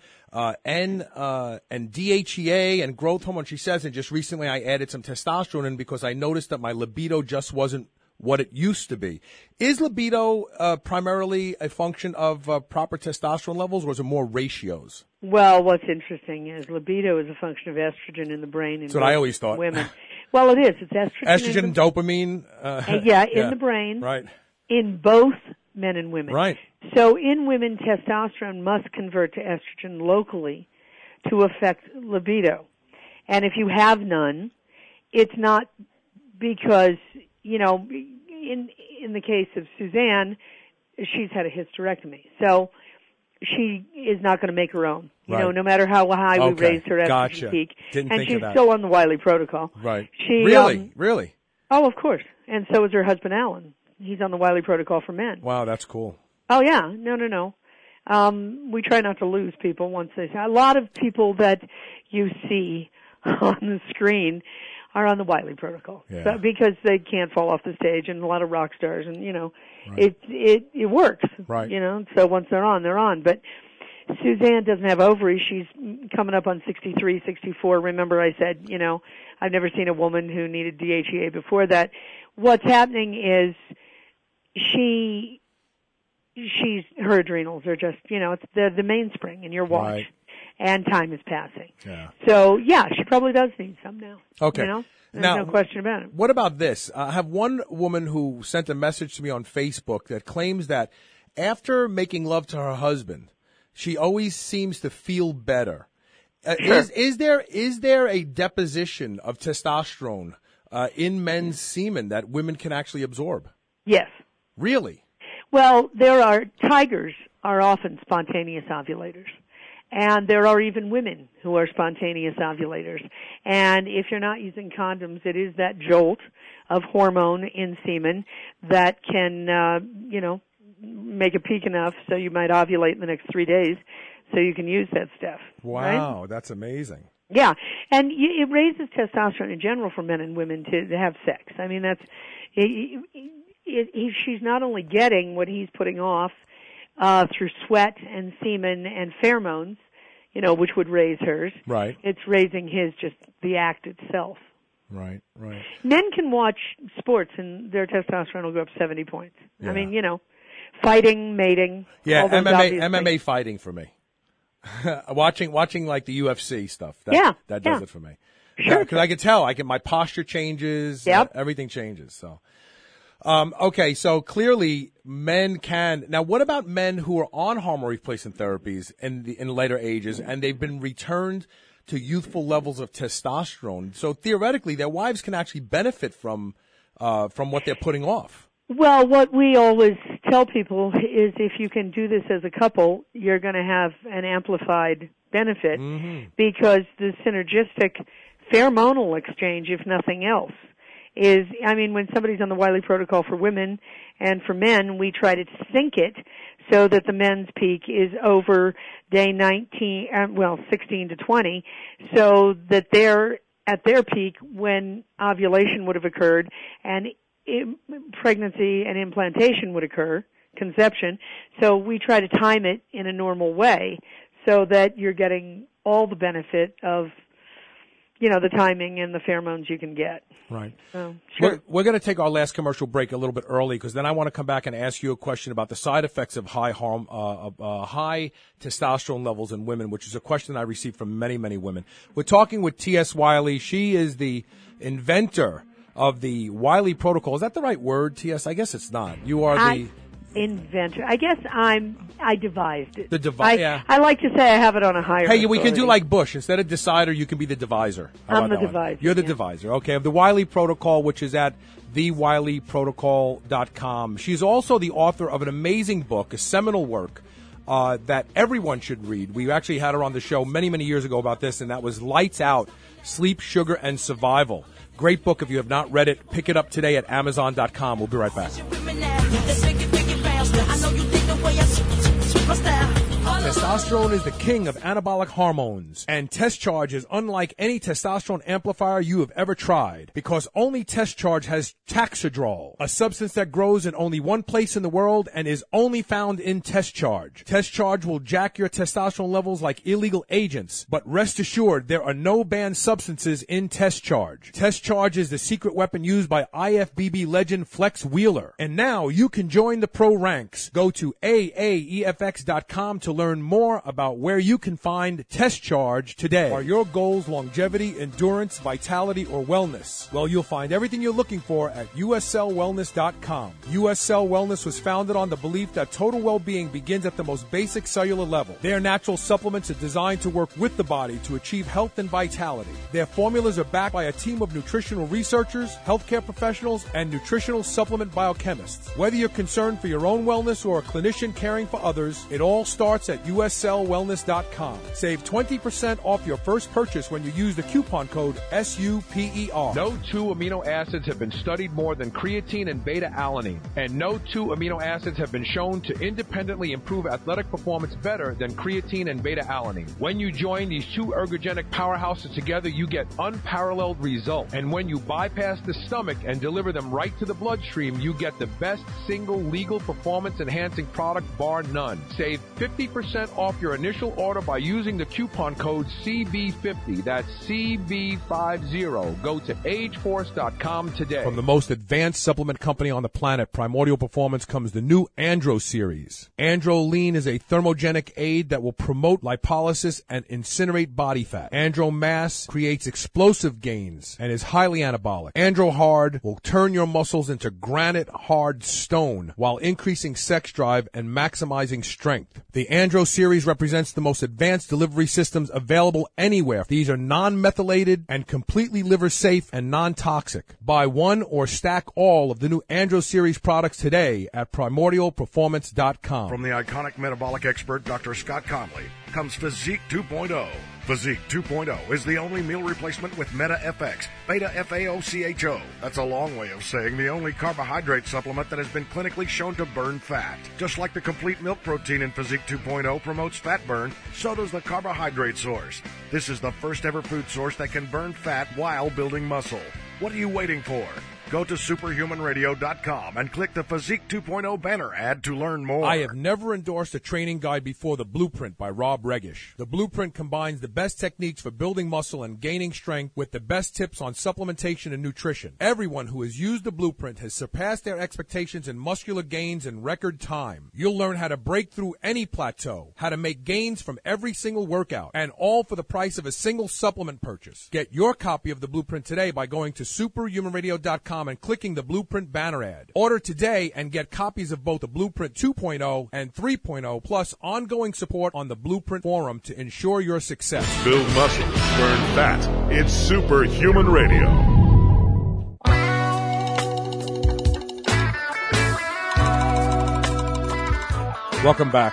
and DHEA and growth hormone? She says, and just recently I added some testosterone in because I noticed that my libido just wasn't what it used to be. Is libido primarily a function of proper testosterone levels, or is it more ratios? Well, what's interesting is libido is a function of estrogen in the brain. That's what I always thought. Women. Well, it is. It's estrogen. Estrogen and dopamine. In the brain. Right. In both men and women. Right. So in women, testosterone must convert to estrogen locally to affect libido. And if you have none, it's not because, in the case of Suzanne, she's had a hysterectomy. So she is not going to make her own, no matter how high we raise her estrogen peak. Didn't and think she's of that. Still on the Wiley protocol. Right. She, Really? Oh, of course. And so is her husband, Alan. He's on the Wiley protocol for men. Wow, that's cool. Oh, yeah. No. We try not to lose people once they say. A lot of people that you see on the screen are on the Wiley protocol. Yeah. Because they can't fall off the stage, and a lot of rock stars, and, it works. Right. So once they're on. But Suzanne doesn't have ovaries. She's coming up on 63, 64. Remember I said, I've never seen a woman who needed DHEA before that. What's happening is her adrenals are just, it's the mainspring in your watch. Right. And time is passing. Yeah. So, she probably does need some now. Okay. There's now, no question about it. What about this? I have one woman who sent a message to me on Facebook that claims that after making love to her husband, she always seems to feel better. Sure. Is there a deposition of testosterone in men's semen that women can actually absorb? Yes. Really? Well, tigers are often spontaneous ovulators. And there are even women who are spontaneous ovulators. And if you're not using condoms, it is that jolt of hormone in semen that can, make a peak enough so you might ovulate in the next 3 days so you can use that stuff. Wow, right? That's amazing. Yeah, and it raises testosterone in general for men and women to have sex. I mean, she's not only getting what he's putting off through sweat and semen and pheromones, which would raise hers. Right. It's raising just the act itself. Right. Men can watch sports and their testosterone will go up 70 points. Yeah. I mean, fighting, mating. Yeah, all those MMA things. fighting for me. watching like the UFC stuff. That does it for me. Sure. Because I can tell, my posture changes. Yep. Everything changes. So, Okay, so clearly men can. Now, what about men who are on hormone replacement therapies in later ages and they've been returned to youthful levels of testosterone? So theoretically, their wives can actually benefit from what they're putting off. Well, what we always tell people is if you can do this as a couple, you're going to have an amplified benefit because the synergistic pheromonal exchange, if nothing else, is, I mean, when somebody's on the Wiley protocol for women and for men, we try to sync it so that the men's peak is over day 16 to 20, so that they're at their peak when ovulation would have occurred and pregnancy and implantation would occur, conception. So we try to time it in a normal way so that you're getting all the benefit of, the timing and the pheromones you can get. Right. So, sure. We're going to take our last commercial break a little bit early because then I want to come back and ask you a question about the side effects of high testosterone levels in women, which is a question I received from many, many women. We're talking with T.S. Wiley. She is the inventor of the Wiley protocol. Is that the right word, T.S.? I guess it's not. You are the inventor. I guess I devised it. Yeah. I like to say I have it on a higher authority. We can do like Bush. Instead of decider, you can be the deviser. I'm the deviser. You're the deviser. Okay, of the Wiley protocol, which is at thewileyprotocol.com. She's also the author of an amazing book, a seminal work, that everyone should read. We actually had her on the show many, many years ago about this, and that was Lights Out, Sleep, Sugar, and Survival. Great book. If you have not read it, pick it up today at Amazon.com. We'll be right back. Testosterone is the king of anabolic hormones, and Test Charge is unlike any testosterone amplifier you have ever tried, because only Test Charge has Taxidrol, a substance that grows in only one place in the world and is only found in Test Charge. Test Charge will jack your testosterone levels like illegal agents, but rest assured there are no banned substances in Test Charge. Test Charge is the secret weapon used by IFBB legend Flex Wheeler, and now you can join the pro ranks. Go to AAEFX.com to learn more about where you can find Test Charge today. Are your goals longevity, endurance, vitality, or wellness? Well, you'll find everything you're looking for at USCellWellness.com. US Cell Wellness was founded on the belief that total well-being begins at the most basic cellular level. Their natural supplements are designed to work with the body to achieve health and vitality. Their formulas are backed by a team of nutritional researchers, healthcare professionals, and nutritional supplement biochemists. Whether you're concerned for your own wellness or a clinician caring for others, it all starts at USCellWellness.com. Save 20% off your first purchase when you use the coupon code SUPER. No two amino acids have been studied more than creatine and beta-alanine, and no two amino acids have been shown to independently improve athletic performance better than creatine and beta-alanine. When you join these two ergogenic powerhouses together, you get unparalleled results. And when you bypass the stomach and deliver them right to the bloodstream, you get the best single legal performance-enhancing product bar none. Save 50% off your initial order by using the coupon code CB50. That's CB50. Go to ageforce.com today. From the most advanced supplement company on the planet, Primordial Performance, comes the new Andro series. Andro Lean is a thermogenic aid that will promote lipolysis and incinerate body fat. Andro Mass creates explosive gains and is highly anabolic. Andro Hard will turn your muscles into granite hard stone while increasing sex drive and maximizing strength. The Andro series represents the most advanced delivery systems available anywhere. These are non-methylated and completely liver safe and non-toxic. Buy one or stack all of the new Andro series products today at primordialperformance.com. From the iconic metabolic expert Dr. Scott Conley comes Physique 2.0. Physique 2.0 is the only meal replacement with Meta-FX, Beta-FAOCHO. That's a long way of saying the only carbohydrate supplement that has been clinically shown to burn fat. Just like the complete milk protein in Physique 2.0 promotes fat burn, so does the carbohydrate source. This is the first ever food source that can burn fat while building muscle. What are you waiting for? Go to superhumanradio.com and click the Physique 2.0 banner ad to learn more. I have never endorsed a training guide before the Blueprint by Rob Regish. The Blueprint combines the best techniques for building muscle and gaining strength with the best tips on supplementation and nutrition. Everyone who has used the Blueprint has surpassed their expectations in muscular gains in record time. You'll learn how to break through any plateau, how to make gains from every single workout, and all for the price of a single supplement purchase. Get your copy of the Blueprint today by going to superhumanradio.com BlueprintMD.com and clicking the Blueprint banner ad. Order today and get copies of both the Blueprint 2.0 and 3.0, plus ongoing support on the Blueprint Forum to ensure your success. Build muscle, burn fat. It's Superhuman Radio. Welcome back.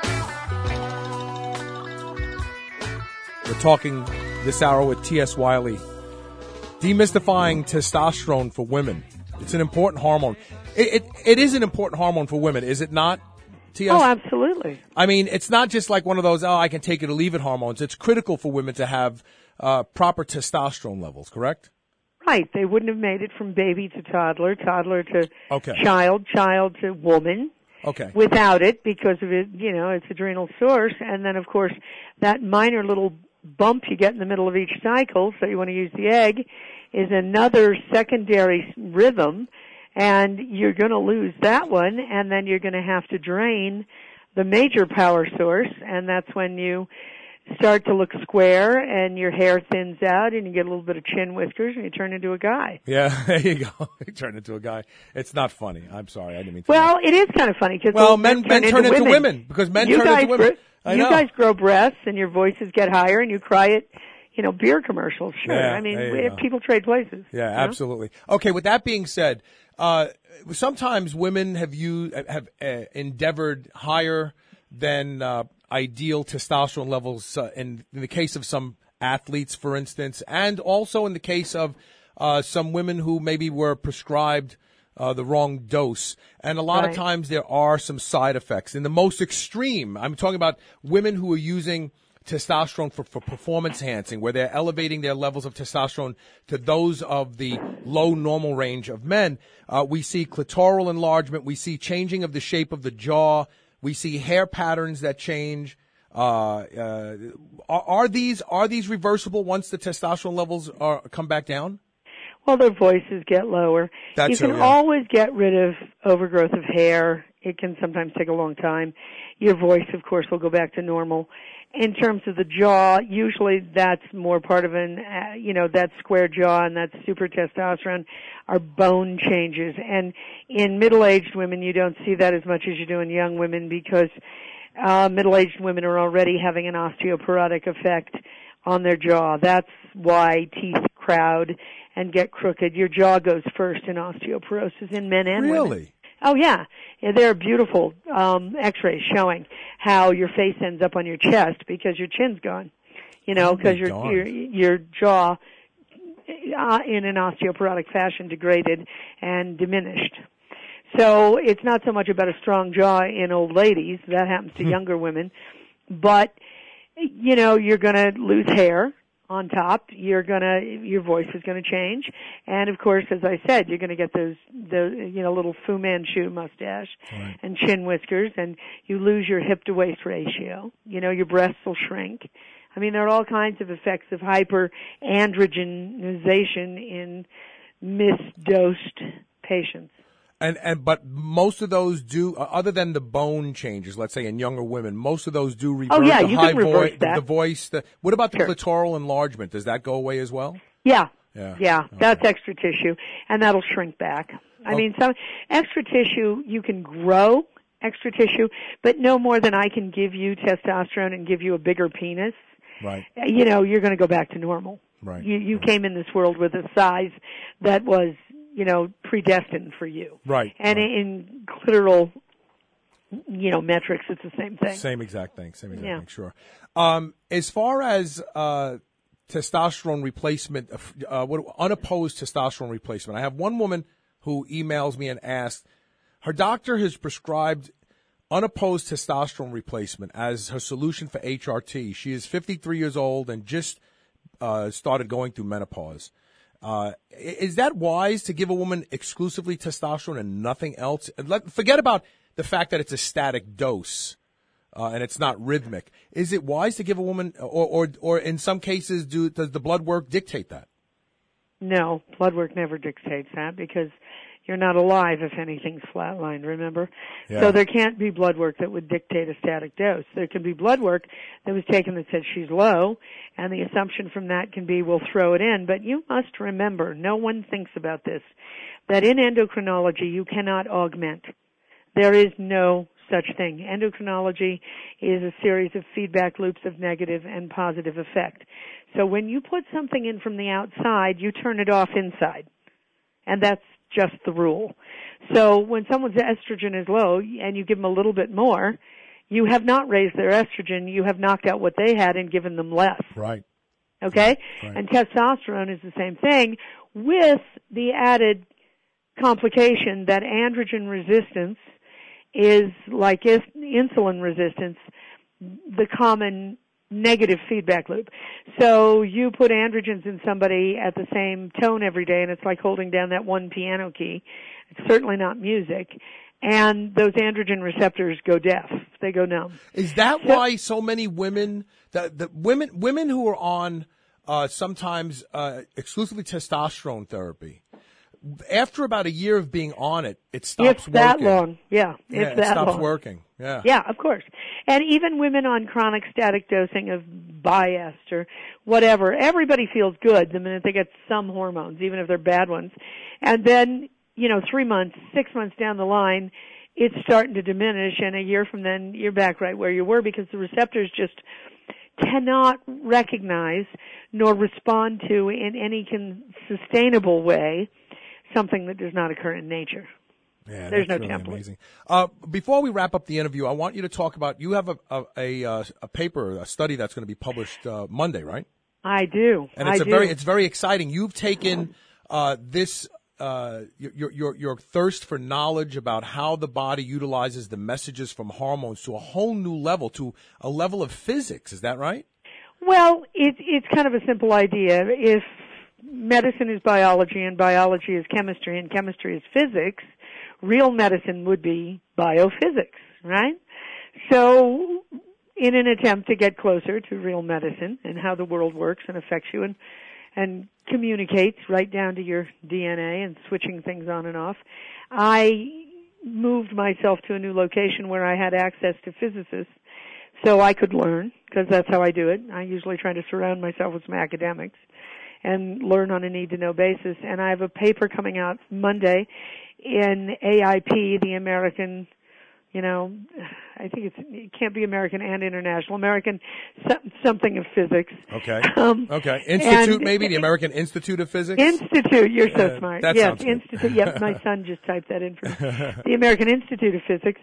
We're talking this hour with T.S. Wiley. Demystifying testosterone for women. It's an important hormone. It is an important hormone for women, is it not, T.S.? Oh, absolutely. I mean, it's not just like one of those, I can take it or leave it hormones. It's critical for women to have proper testosterone levels, correct? Right. They wouldn't have made it from baby to toddler, toddler to Okay. child, child to woman. Okay. Without it, because of it, its adrenal source, and then of course that minor little bump you get in the middle of each cycle, so you want to use the egg, is another secondary rhythm, and you're going to lose that one, and then you're going to have to drain the major power source, and that's when you start to look square and your hair thins out and you get a little bit of chin whiskers and you turn into a guy. Yeah, there you go. You turn into a guy. It's not funny. I'm sorry. I didn't mean to. Well, it is kind of funny because men turn into women because men turn into women. You guys grow breasts and your voices get higher and you cry at, beer commercials. Sure. Yeah, I mean, people trade places. Yeah, absolutely. Okay. With that being said, sometimes women have endeavored higher than ideal testosterone levels in the case of some athletes, for instance, and also in the case of some women who maybe were prescribed the wrong dose. And a lot of times there are some side effects. In the most extreme, I'm talking about women who are using testosterone for performance enhancing, where they're elevating their levels of testosterone to those of the low normal range of men. We see clitoral enlargement. We see changing of the shape of the jaw. We see hair patterns that change. Are these reversible once the testosterone levels come back down? Well, their voices get lower. You can always get rid of overgrowth of hair. It can sometimes take a long time. Your voice, of course, will go back to normal. In terms of the jaw, usually that's more part of that square jaw and that super testosterone are bone changes. And in middle-aged women, you don't see that as much as you do in young women because middle-aged women are already having an osteoporotic effect on their jaw. That's why teeth crowd and get crooked. Your jaw goes first in osteoporosis in men and women. Really? Oh, yeah. There are beautiful x-rays showing how your face ends up on your chest because your chin's gone, because your jaw in an osteoporotic fashion degraded and diminished. So it's not so much about a strong jaw in old ladies. That happens to younger women. But, you're going to lose hair on top. Your voice is going to change. And of course, as I said, you're going to get those little Fu Manchu mustache and chin whiskers, and you lose your hip to waist ratio. Your breasts will shrink. I mean, there are all kinds of effects of hyperandrogenization in misdosed patients. But most of those do, other than the bone changes, let's say in younger women, most of those do reverse the high reverse the voice. What about the clitoral enlargement? Does that go away as well? Yeah. Okay. That's extra tissue, and that'll shrink back. I mean, some extra tissue, you can grow extra tissue, but no more than I can give you testosterone and give you a bigger penis. Right. You're going to go back to normal. Right. You came in this world with a size that was predestined for you. Right. And in clitoral, metrics, it's the same thing. Same exact thing. Thing, sure. As far as testosterone replacement, unopposed testosterone replacement, I have one woman who emails me and asks, her doctor has prescribed unopposed testosterone replacement as her solution for HRT. She is 53 years old and just started going through menopause. Is that wise to give a woman exclusively testosterone and nothing else? Forget about the fact that it's a static dose and it's not rhythmic. Is it wise to give a woman, or in some cases, does the blood work dictate that? No, blood work never dictates that because you're not alive if anything's flatlined, remember? Yeah. So there can't be blood work that would dictate a static dose. There can be blood work that was taken that said she's low, and the assumption from that can be we'll throw it in. But you must remember, no one thinks about this, that in endocrinology you cannot augment. There is no such thing. Endocrinology is a series of feedback loops of negative and positive effect. So when you put something in from the outside, you turn it off inside. And that's just the rule. So when someone's estrogen is low and you give them a little bit more, you have not raised their estrogen. You have knocked out what they had and given them less. Right. Okay? Right. And testosterone is the same thing with the added complication that androgen resistance is like insulin resistance, the common negative feedback loop. So you put androgens in somebody at the same tone every day, and it's like holding down that one piano key. It's certainly not music. And those androgen receptors go deaf. They go numb. Is that why so many women, the women who are on sometimes exclusively testosterone therapy, after about a year of being on it, it stops working. It's that long. Yeah, it stops working. Yeah. Yeah, of course. And even women on chronic static dosing of Biest or whatever, everybody feels good the minute they get some hormones, even if they're bad ones. And then, 3 months, 6 months down the line, it's starting to diminish, and a year from then, you're back right where you were because the receptors just cannot recognize nor respond to in any sustainable way something that does not occur in nature. Yeah, there's no really template. Amazing. Before we wrap up the interview, I want you to talk about, you have a paper, a study that's going to be published Monday, right? I do. And it's very exciting. You've taken this your thirst for knowledge about how the body utilizes the messages from hormones to a whole new level, to a level of physics. Is that right? Well, it's kind of a simple idea. If medicine is biology and biology is chemistry and chemistry is physics, real medicine would be biophysics, right? So in an attempt to get closer to real medicine and how the world works and affects you and communicates right down to your DNA and switching things on and off, I moved myself to a new location where I had access to physicists so I could learn, because that's how I do it. I usually try to surround myself with some academics and learn on a need-to-know basis. And I have a paper coming out Monday in AIP, the American, I think it can't be American and International, American something of physics. Okay. Okay. Institute, maybe, the American Institute of Physics? Institute, you're so smart. That yes, sounds good. Institute. Yep, my son just typed that in for me. The American Institute of Physics,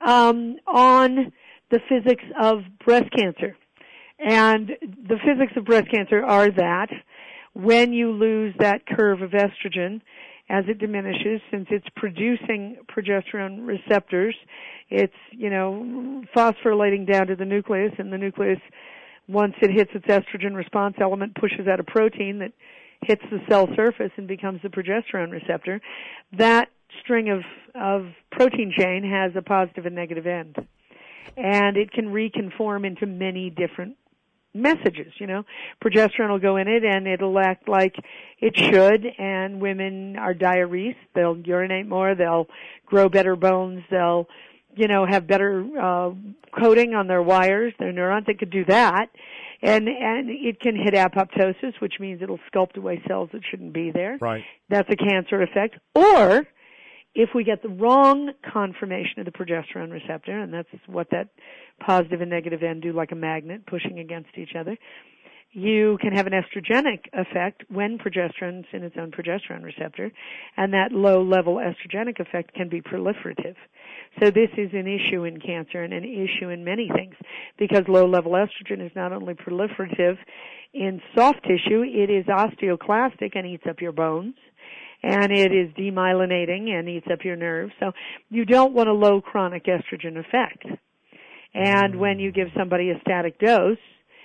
on the physics of breast cancer. And the physics of breast cancer are that when you lose that curve of estrogen, as it diminishes, since it's producing progesterone receptors, it's, phosphorylating down to the nucleus, and the nucleus, once it hits its estrogen response element, pushes out a protein that hits the cell surface and becomes the progesterone receptor. That string of protein chain has a positive and negative end. And it can reconform into many different messages, Progesterone will go in it and it'll act like it should, and women are diuresed. They'll urinate more, they'll grow better bones, they'll, have better coating on their wires, their neurons. They could do that. And it can hit apoptosis, which means it'll sculpt away cells that shouldn't be there. Right. That's a cancer effect. Or if we get the wrong conformation of the progesterone receptor, and that's what that positive and negative end do, like a magnet pushing against each other, you can have an estrogenic effect when progesterone's in its own progesterone receptor, and that low-level estrogenic effect can be proliferative. So this is an issue in cancer and an issue in many things, because low-level estrogen is not only proliferative in soft tissue, it is osteoclastic and eats up your bones, and it is demyelinating and eats up your nerves. So you don't want a low chronic estrogen effect. And when you give somebody a static dose,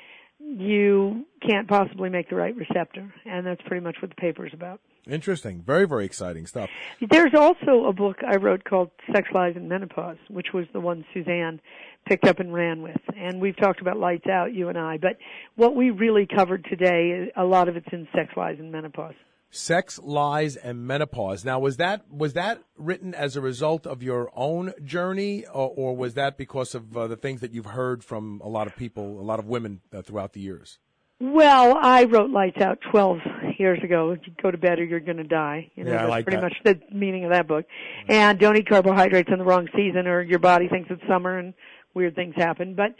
you can't possibly make the right receptor. And that's pretty much what the paper is about. Interesting. Very, very exciting stuff. There's also a book I wrote called Sex, Lies, and Menopause, which was the one Suzanne picked up and ran with. And we've talked about Lights Out, you and I. But what we really covered today, a lot of it's in Sex, Lies, and Menopause. Sex, Lies, and Menopause. Now, was that written as a result of your own journey, or was that because of the things that you've heard from a lot of people, a lot of women throughout the years? Well, I wrote Lights Out 12 years ago. Go to bed or you're going to die. You know, yeah, I that's like pretty that. much the meaning of that book. And don't eat carbohydrates in the wrong season or your body thinks it's summer and weird things happen. But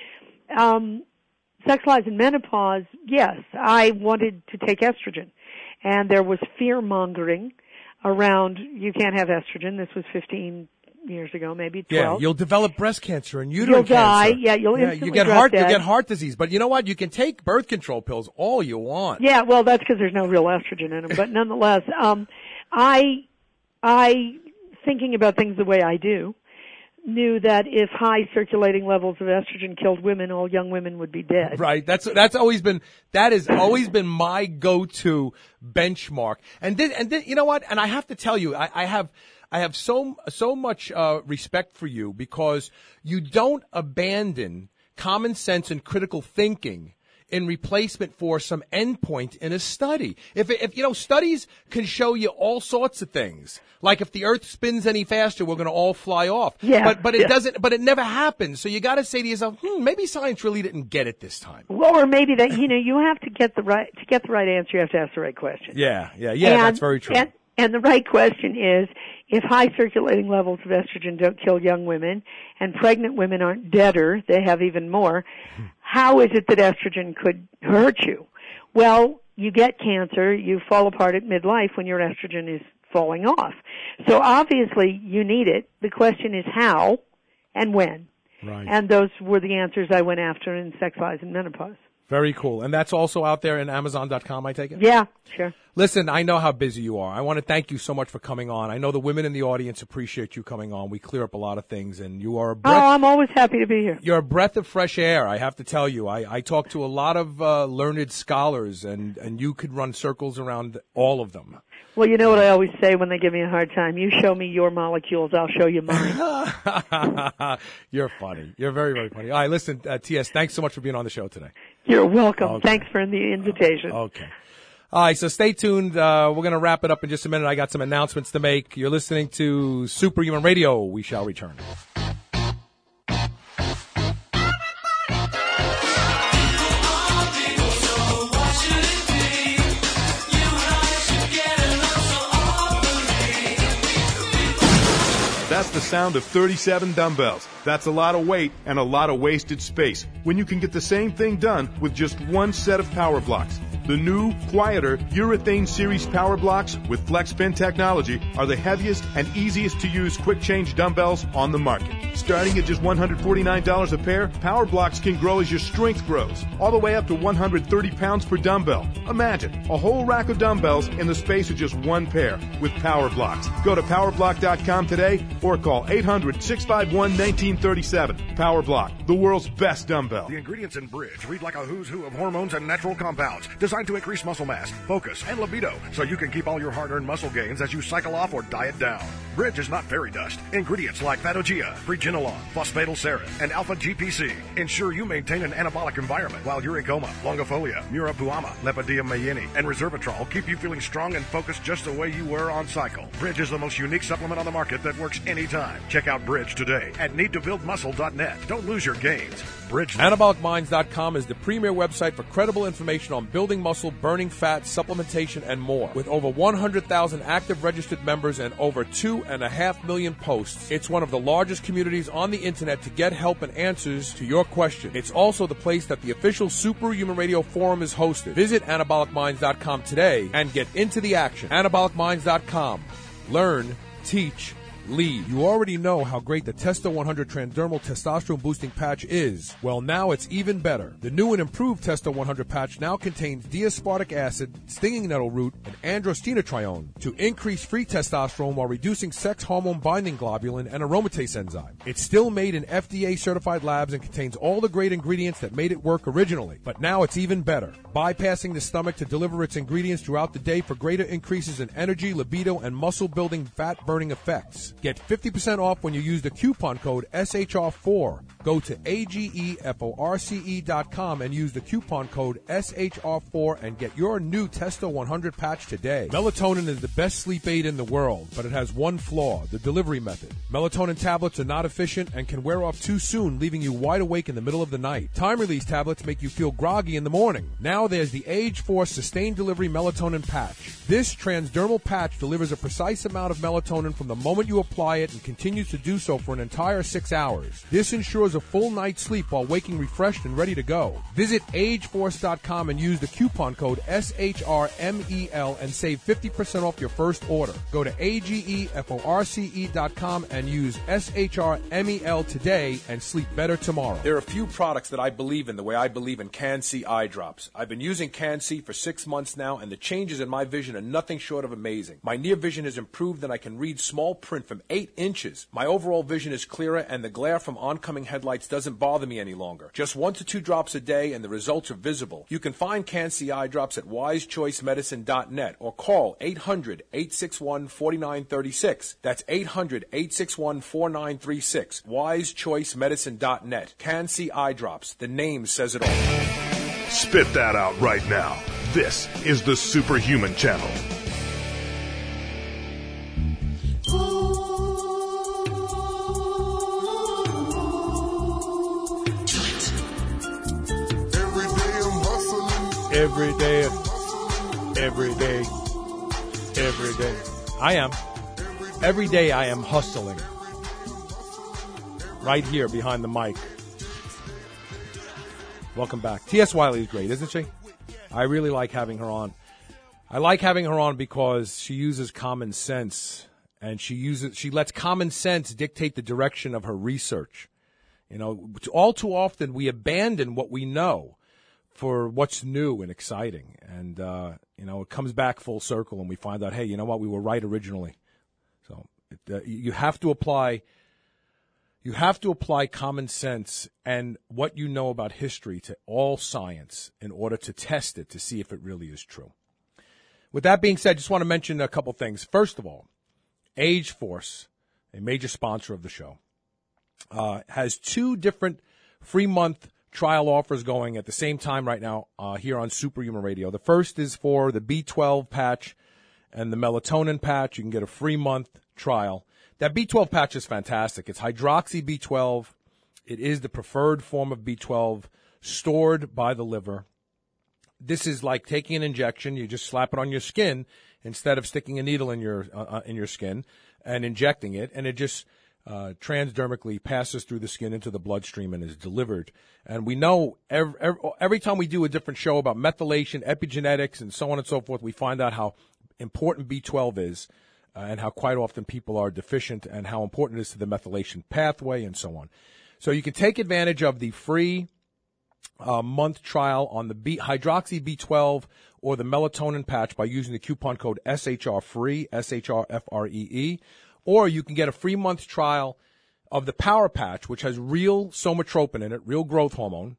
Sex, Lies, and Menopause, yes, I wanted to take estrogen. And there was fear-mongering around you can't have estrogen. This was 15 years ago, maybe 12. Yeah, you'll develop breast cancer and uterine you'll die. cancer. Yeah, you'll instantly you get drop dead. You get heart disease. But you know what? You can take birth control pills all you want. Yeah, well, that's because there's no real estrogen in them. But nonetheless, I thinking about things the way I do, knew that if high circulating levels of estrogen killed women, all young women would be dead. Right. That has always been my go-to benchmark. And then, you know what? And I have to tell you, I have so much respect for you because you don't abandon common sense and critical thinking in replacement for some endpoint in a study. If you know, studies can show you all sorts of things. Like if the Earth spins any faster, we're going to all fly off. Yeah. But it doesn't. But it never happens. So you got to say to yourself, maybe science really didn't get it this time. Well, or maybe that you have to get the right answer. You have to ask the right question. Yeah. That's very true. And the right question is, if high circulating levels of estrogen don't kill young women and pregnant women aren't deader, they have even more, how is it that estrogen could hurt you? Well, you get cancer, you fall apart at midlife when your estrogen is falling off. So obviously you need it. The question is how and when. Right. And those were the answers I went after in Sex, Lies, and Menopause. Very cool. And that's also out there in Amazon.com, I take it? Yeah, sure. Listen, I know how busy you are. I want to thank you so much for coming on. I know the women in the audience appreciate you coming on. We clear up a lot of things, and you are a breath. Oh, I'm always happy to be here. You're a breath of fresh air, I have to tell you. I talk to a lot of learned scholars, and you could run circles around all of them. Well, you know what I always say when they give me a hard time? You show me your molecules, I'll show you mine. You're funny. You're very, very funny. All right, listen, T.S., thanks so much for being on the show today. You're welcome. Okay. Thanks for the invitation. Okay. All right, so stay tuned. We're going to wrap it up in just a minute. I got some announcements to make. You're listening to Superhuman Radio. We shall return. That's the sound of 37 dumbbells. That's a lot of weight and a lot of wasted space when you can get the same thing done with just one set of power blocks. The new, quieter Urethane Series Power Blocks with FlexPin technology are the heaviest and easiest to use quick change dumbbells on the market. Starting at just $149 a pair, Power Blocks can grow as your strength grows, all the way up to 130 pounds per dumbbell. Imagine a whole rack of dumbbells in the space of just one pair with Power Blocks. Go to PowerBlock.com today or call 800-651-1937. Power Block, the world's best dumbbell. The ingredients in Bridge read like a who's who of hormones and natural compounds designed to increase muscle mass, focus, and libido so you can keep all your hard-earned muscle gains as you cycle off or diet down. Bridge is not fairy dust. Ingredients like Phagogia, Preginolone, Phosphatidylserine, and Alpha-GPC ensure you maintain an anabolic environment while Uricoma, Longifolia, Murapuama, Lepidopteran, and Resveratrol keep you feeling strong and focused just the way you were on cycle. Bridge is the most unique supplement on the market that works anytime. Check out Bridge today at needtobuildmuscle.net. Don't lose your gains. Bridge. AnabolicMinds.com is the premier website for credible information on building muscle, burning fat, supplementation, and more. With over 100,000 active registered members and over 2.5 million posts, it's one of the largest communities on the internet to get help and answers to your questions. It's also the place that the official Superhuman Radio Forum is hosted. Visit AnabolicMinds.com today and get into the action. AnabolicMinds.com. Learn, teach, lead. You already know how great the Testo 100 Transdermal Testosterone Boosting Patch is. Well, now it's even better. The new and improved Testo 100 patch now contains D-aspartic acid, stinging nettle root, and androstenedione to increase free testosterone while reducing sex hormone binding globulin and aromatase enzyme. It's still made in FDA-certified labs and contains all the great ingredients that made it work originally. But now it's even better, bypassing the stomach to deliver its ingredients throughout the day for greater increases in energy, libido, and muscle-building, fat-burning effects. Get 50% off when you use the coupon code SHR4 Go to AGEFORCE.com and use the coupon code SHR4 and get your new Testo 100 patch today. Melatonin is the best sleep aid in the world, but it has one flaw, the delivery method. Melatonin tablets are not efficient and can wear off too soon, leaving you wide awake in the middle of the night. Time-release tablets make you feel groggy in the morning. Now there's the Age Force Sustained Delivery Melatonin Patch. This transdermal patch delivers a precise amount of melatonin from the moment you apply it and continues to do so for an entire 6 hours. This ensures a full night's sleep while waking refreshed and ready to go. Visit AgeForce.com and use the coupon code SHRMEL and save 50% off your first order. Go to AGEFORCE.com and use SHRMEL today and sleep better tomorrow. There are a few products that I believe in the way I believe in Can-C eye drops. I've been using Can-C for 6 months now, and the changes in my vision are nothing short of amazing. My near vision has improved and I can read small print from 8 inches. My overall vision is clearer and the glare from oncoming headlights doesn't bother me any longer. Just 1 to 2 drops a day and the results are visible. You can find Can-C eye drops at wisechoicemedicine.net or call 800-861-4936. That's 800-861-4936. wisechoicemedicine.net. Can-C eye drops. The name says it all. Spit that out right now. This is the Superhuman Channel. Every day. I am. Every day I am hustling. Right here behind the mic. Welcome back. T.S. Wiley is great, isn't she? I really like having her on. I like having her on because she uses common sense, and she lets common sense dictate the direction of her research. You know, all too often we abandon what we know for what's new and exciting. And, it comes back full circle and we find out, hey, you know what, we were right originally. So you have to apply common sense and what you know about history to all science in order to test it to see if it really is true. With that being said, just want to mention a couple things. First of all, Age Force, a major sponsor of the show, has 2 different free month trial offers going at the same time right now here on Superhuman Radio. The first is for the B12 patch and the melatonin patch. You can get a free month trial. That B12 patch is fantastic. It's hydroxy B12. It is the preferred form of B12 stored by the liver. This is like taking an injection. You just slap it on your skin instead of sticking a needle in your skin and injecting it, and it just transdermically passes through the skin into the bloodstream and is delivered. And we know every time we do a different show about methylation, epigenetics, and so on and so forth, we find out how important B12 is and how quite often people are deficient and how important it is to the methylation pathway and so on. So you can take advantage of the free month trial on the hydroxy B12 or the melatonin patch by using the coupon code SHRFREE, SHRFREE. Or you can get a free month trial of the Power Patch, which has real somatropin in it, real growth hormone,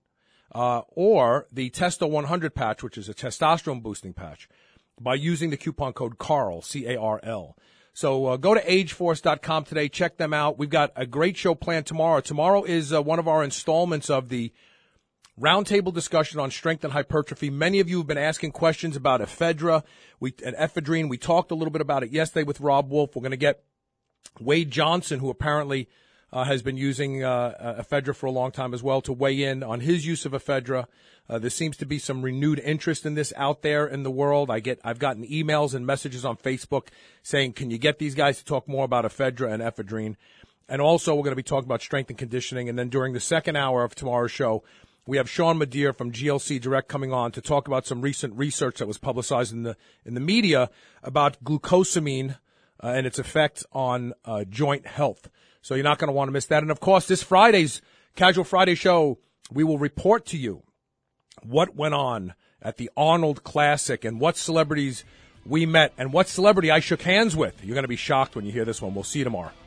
or the Testo 100 patch, which is a testosterone boosting patch, by using the coupon code CARL, C-A-R-L. So go to ageforce.com today. Check them out. We've got a great show planned tomorrow. Tomorrow is one of our installments of the roundtable discussion on strength and hypertrophy. Many of you have been asking questions about ephedra and ephedrine. We talked a little bit about it yesterday with Rob Wolf. We're going to get Wade Johnson, who apparently has been using ephedra for a long time as well, to weigh in on his use of ephedra. There seems to be some renewed interest in this out there in the world. I've gotten emails and messages on Facebook saying, can you get these guys to talk more about ephedra and ephedrine? And also we're going to be talking about strength and conditioning. And then during the second hour of tomorrow's show, we have Sean Madeir from GLC Direct coming on to talk about some recent research that was publicized in the media about glucosamine and its effect on joint health. So you're not going to want to miss that. And, of course, this Friday's Casual Friday show, we will report to you what went on at the Arnold Classic and what celebrities we met and what celebrity I shook hands with. You're going to be shocked when you hear this one. We'll see you tomorrow.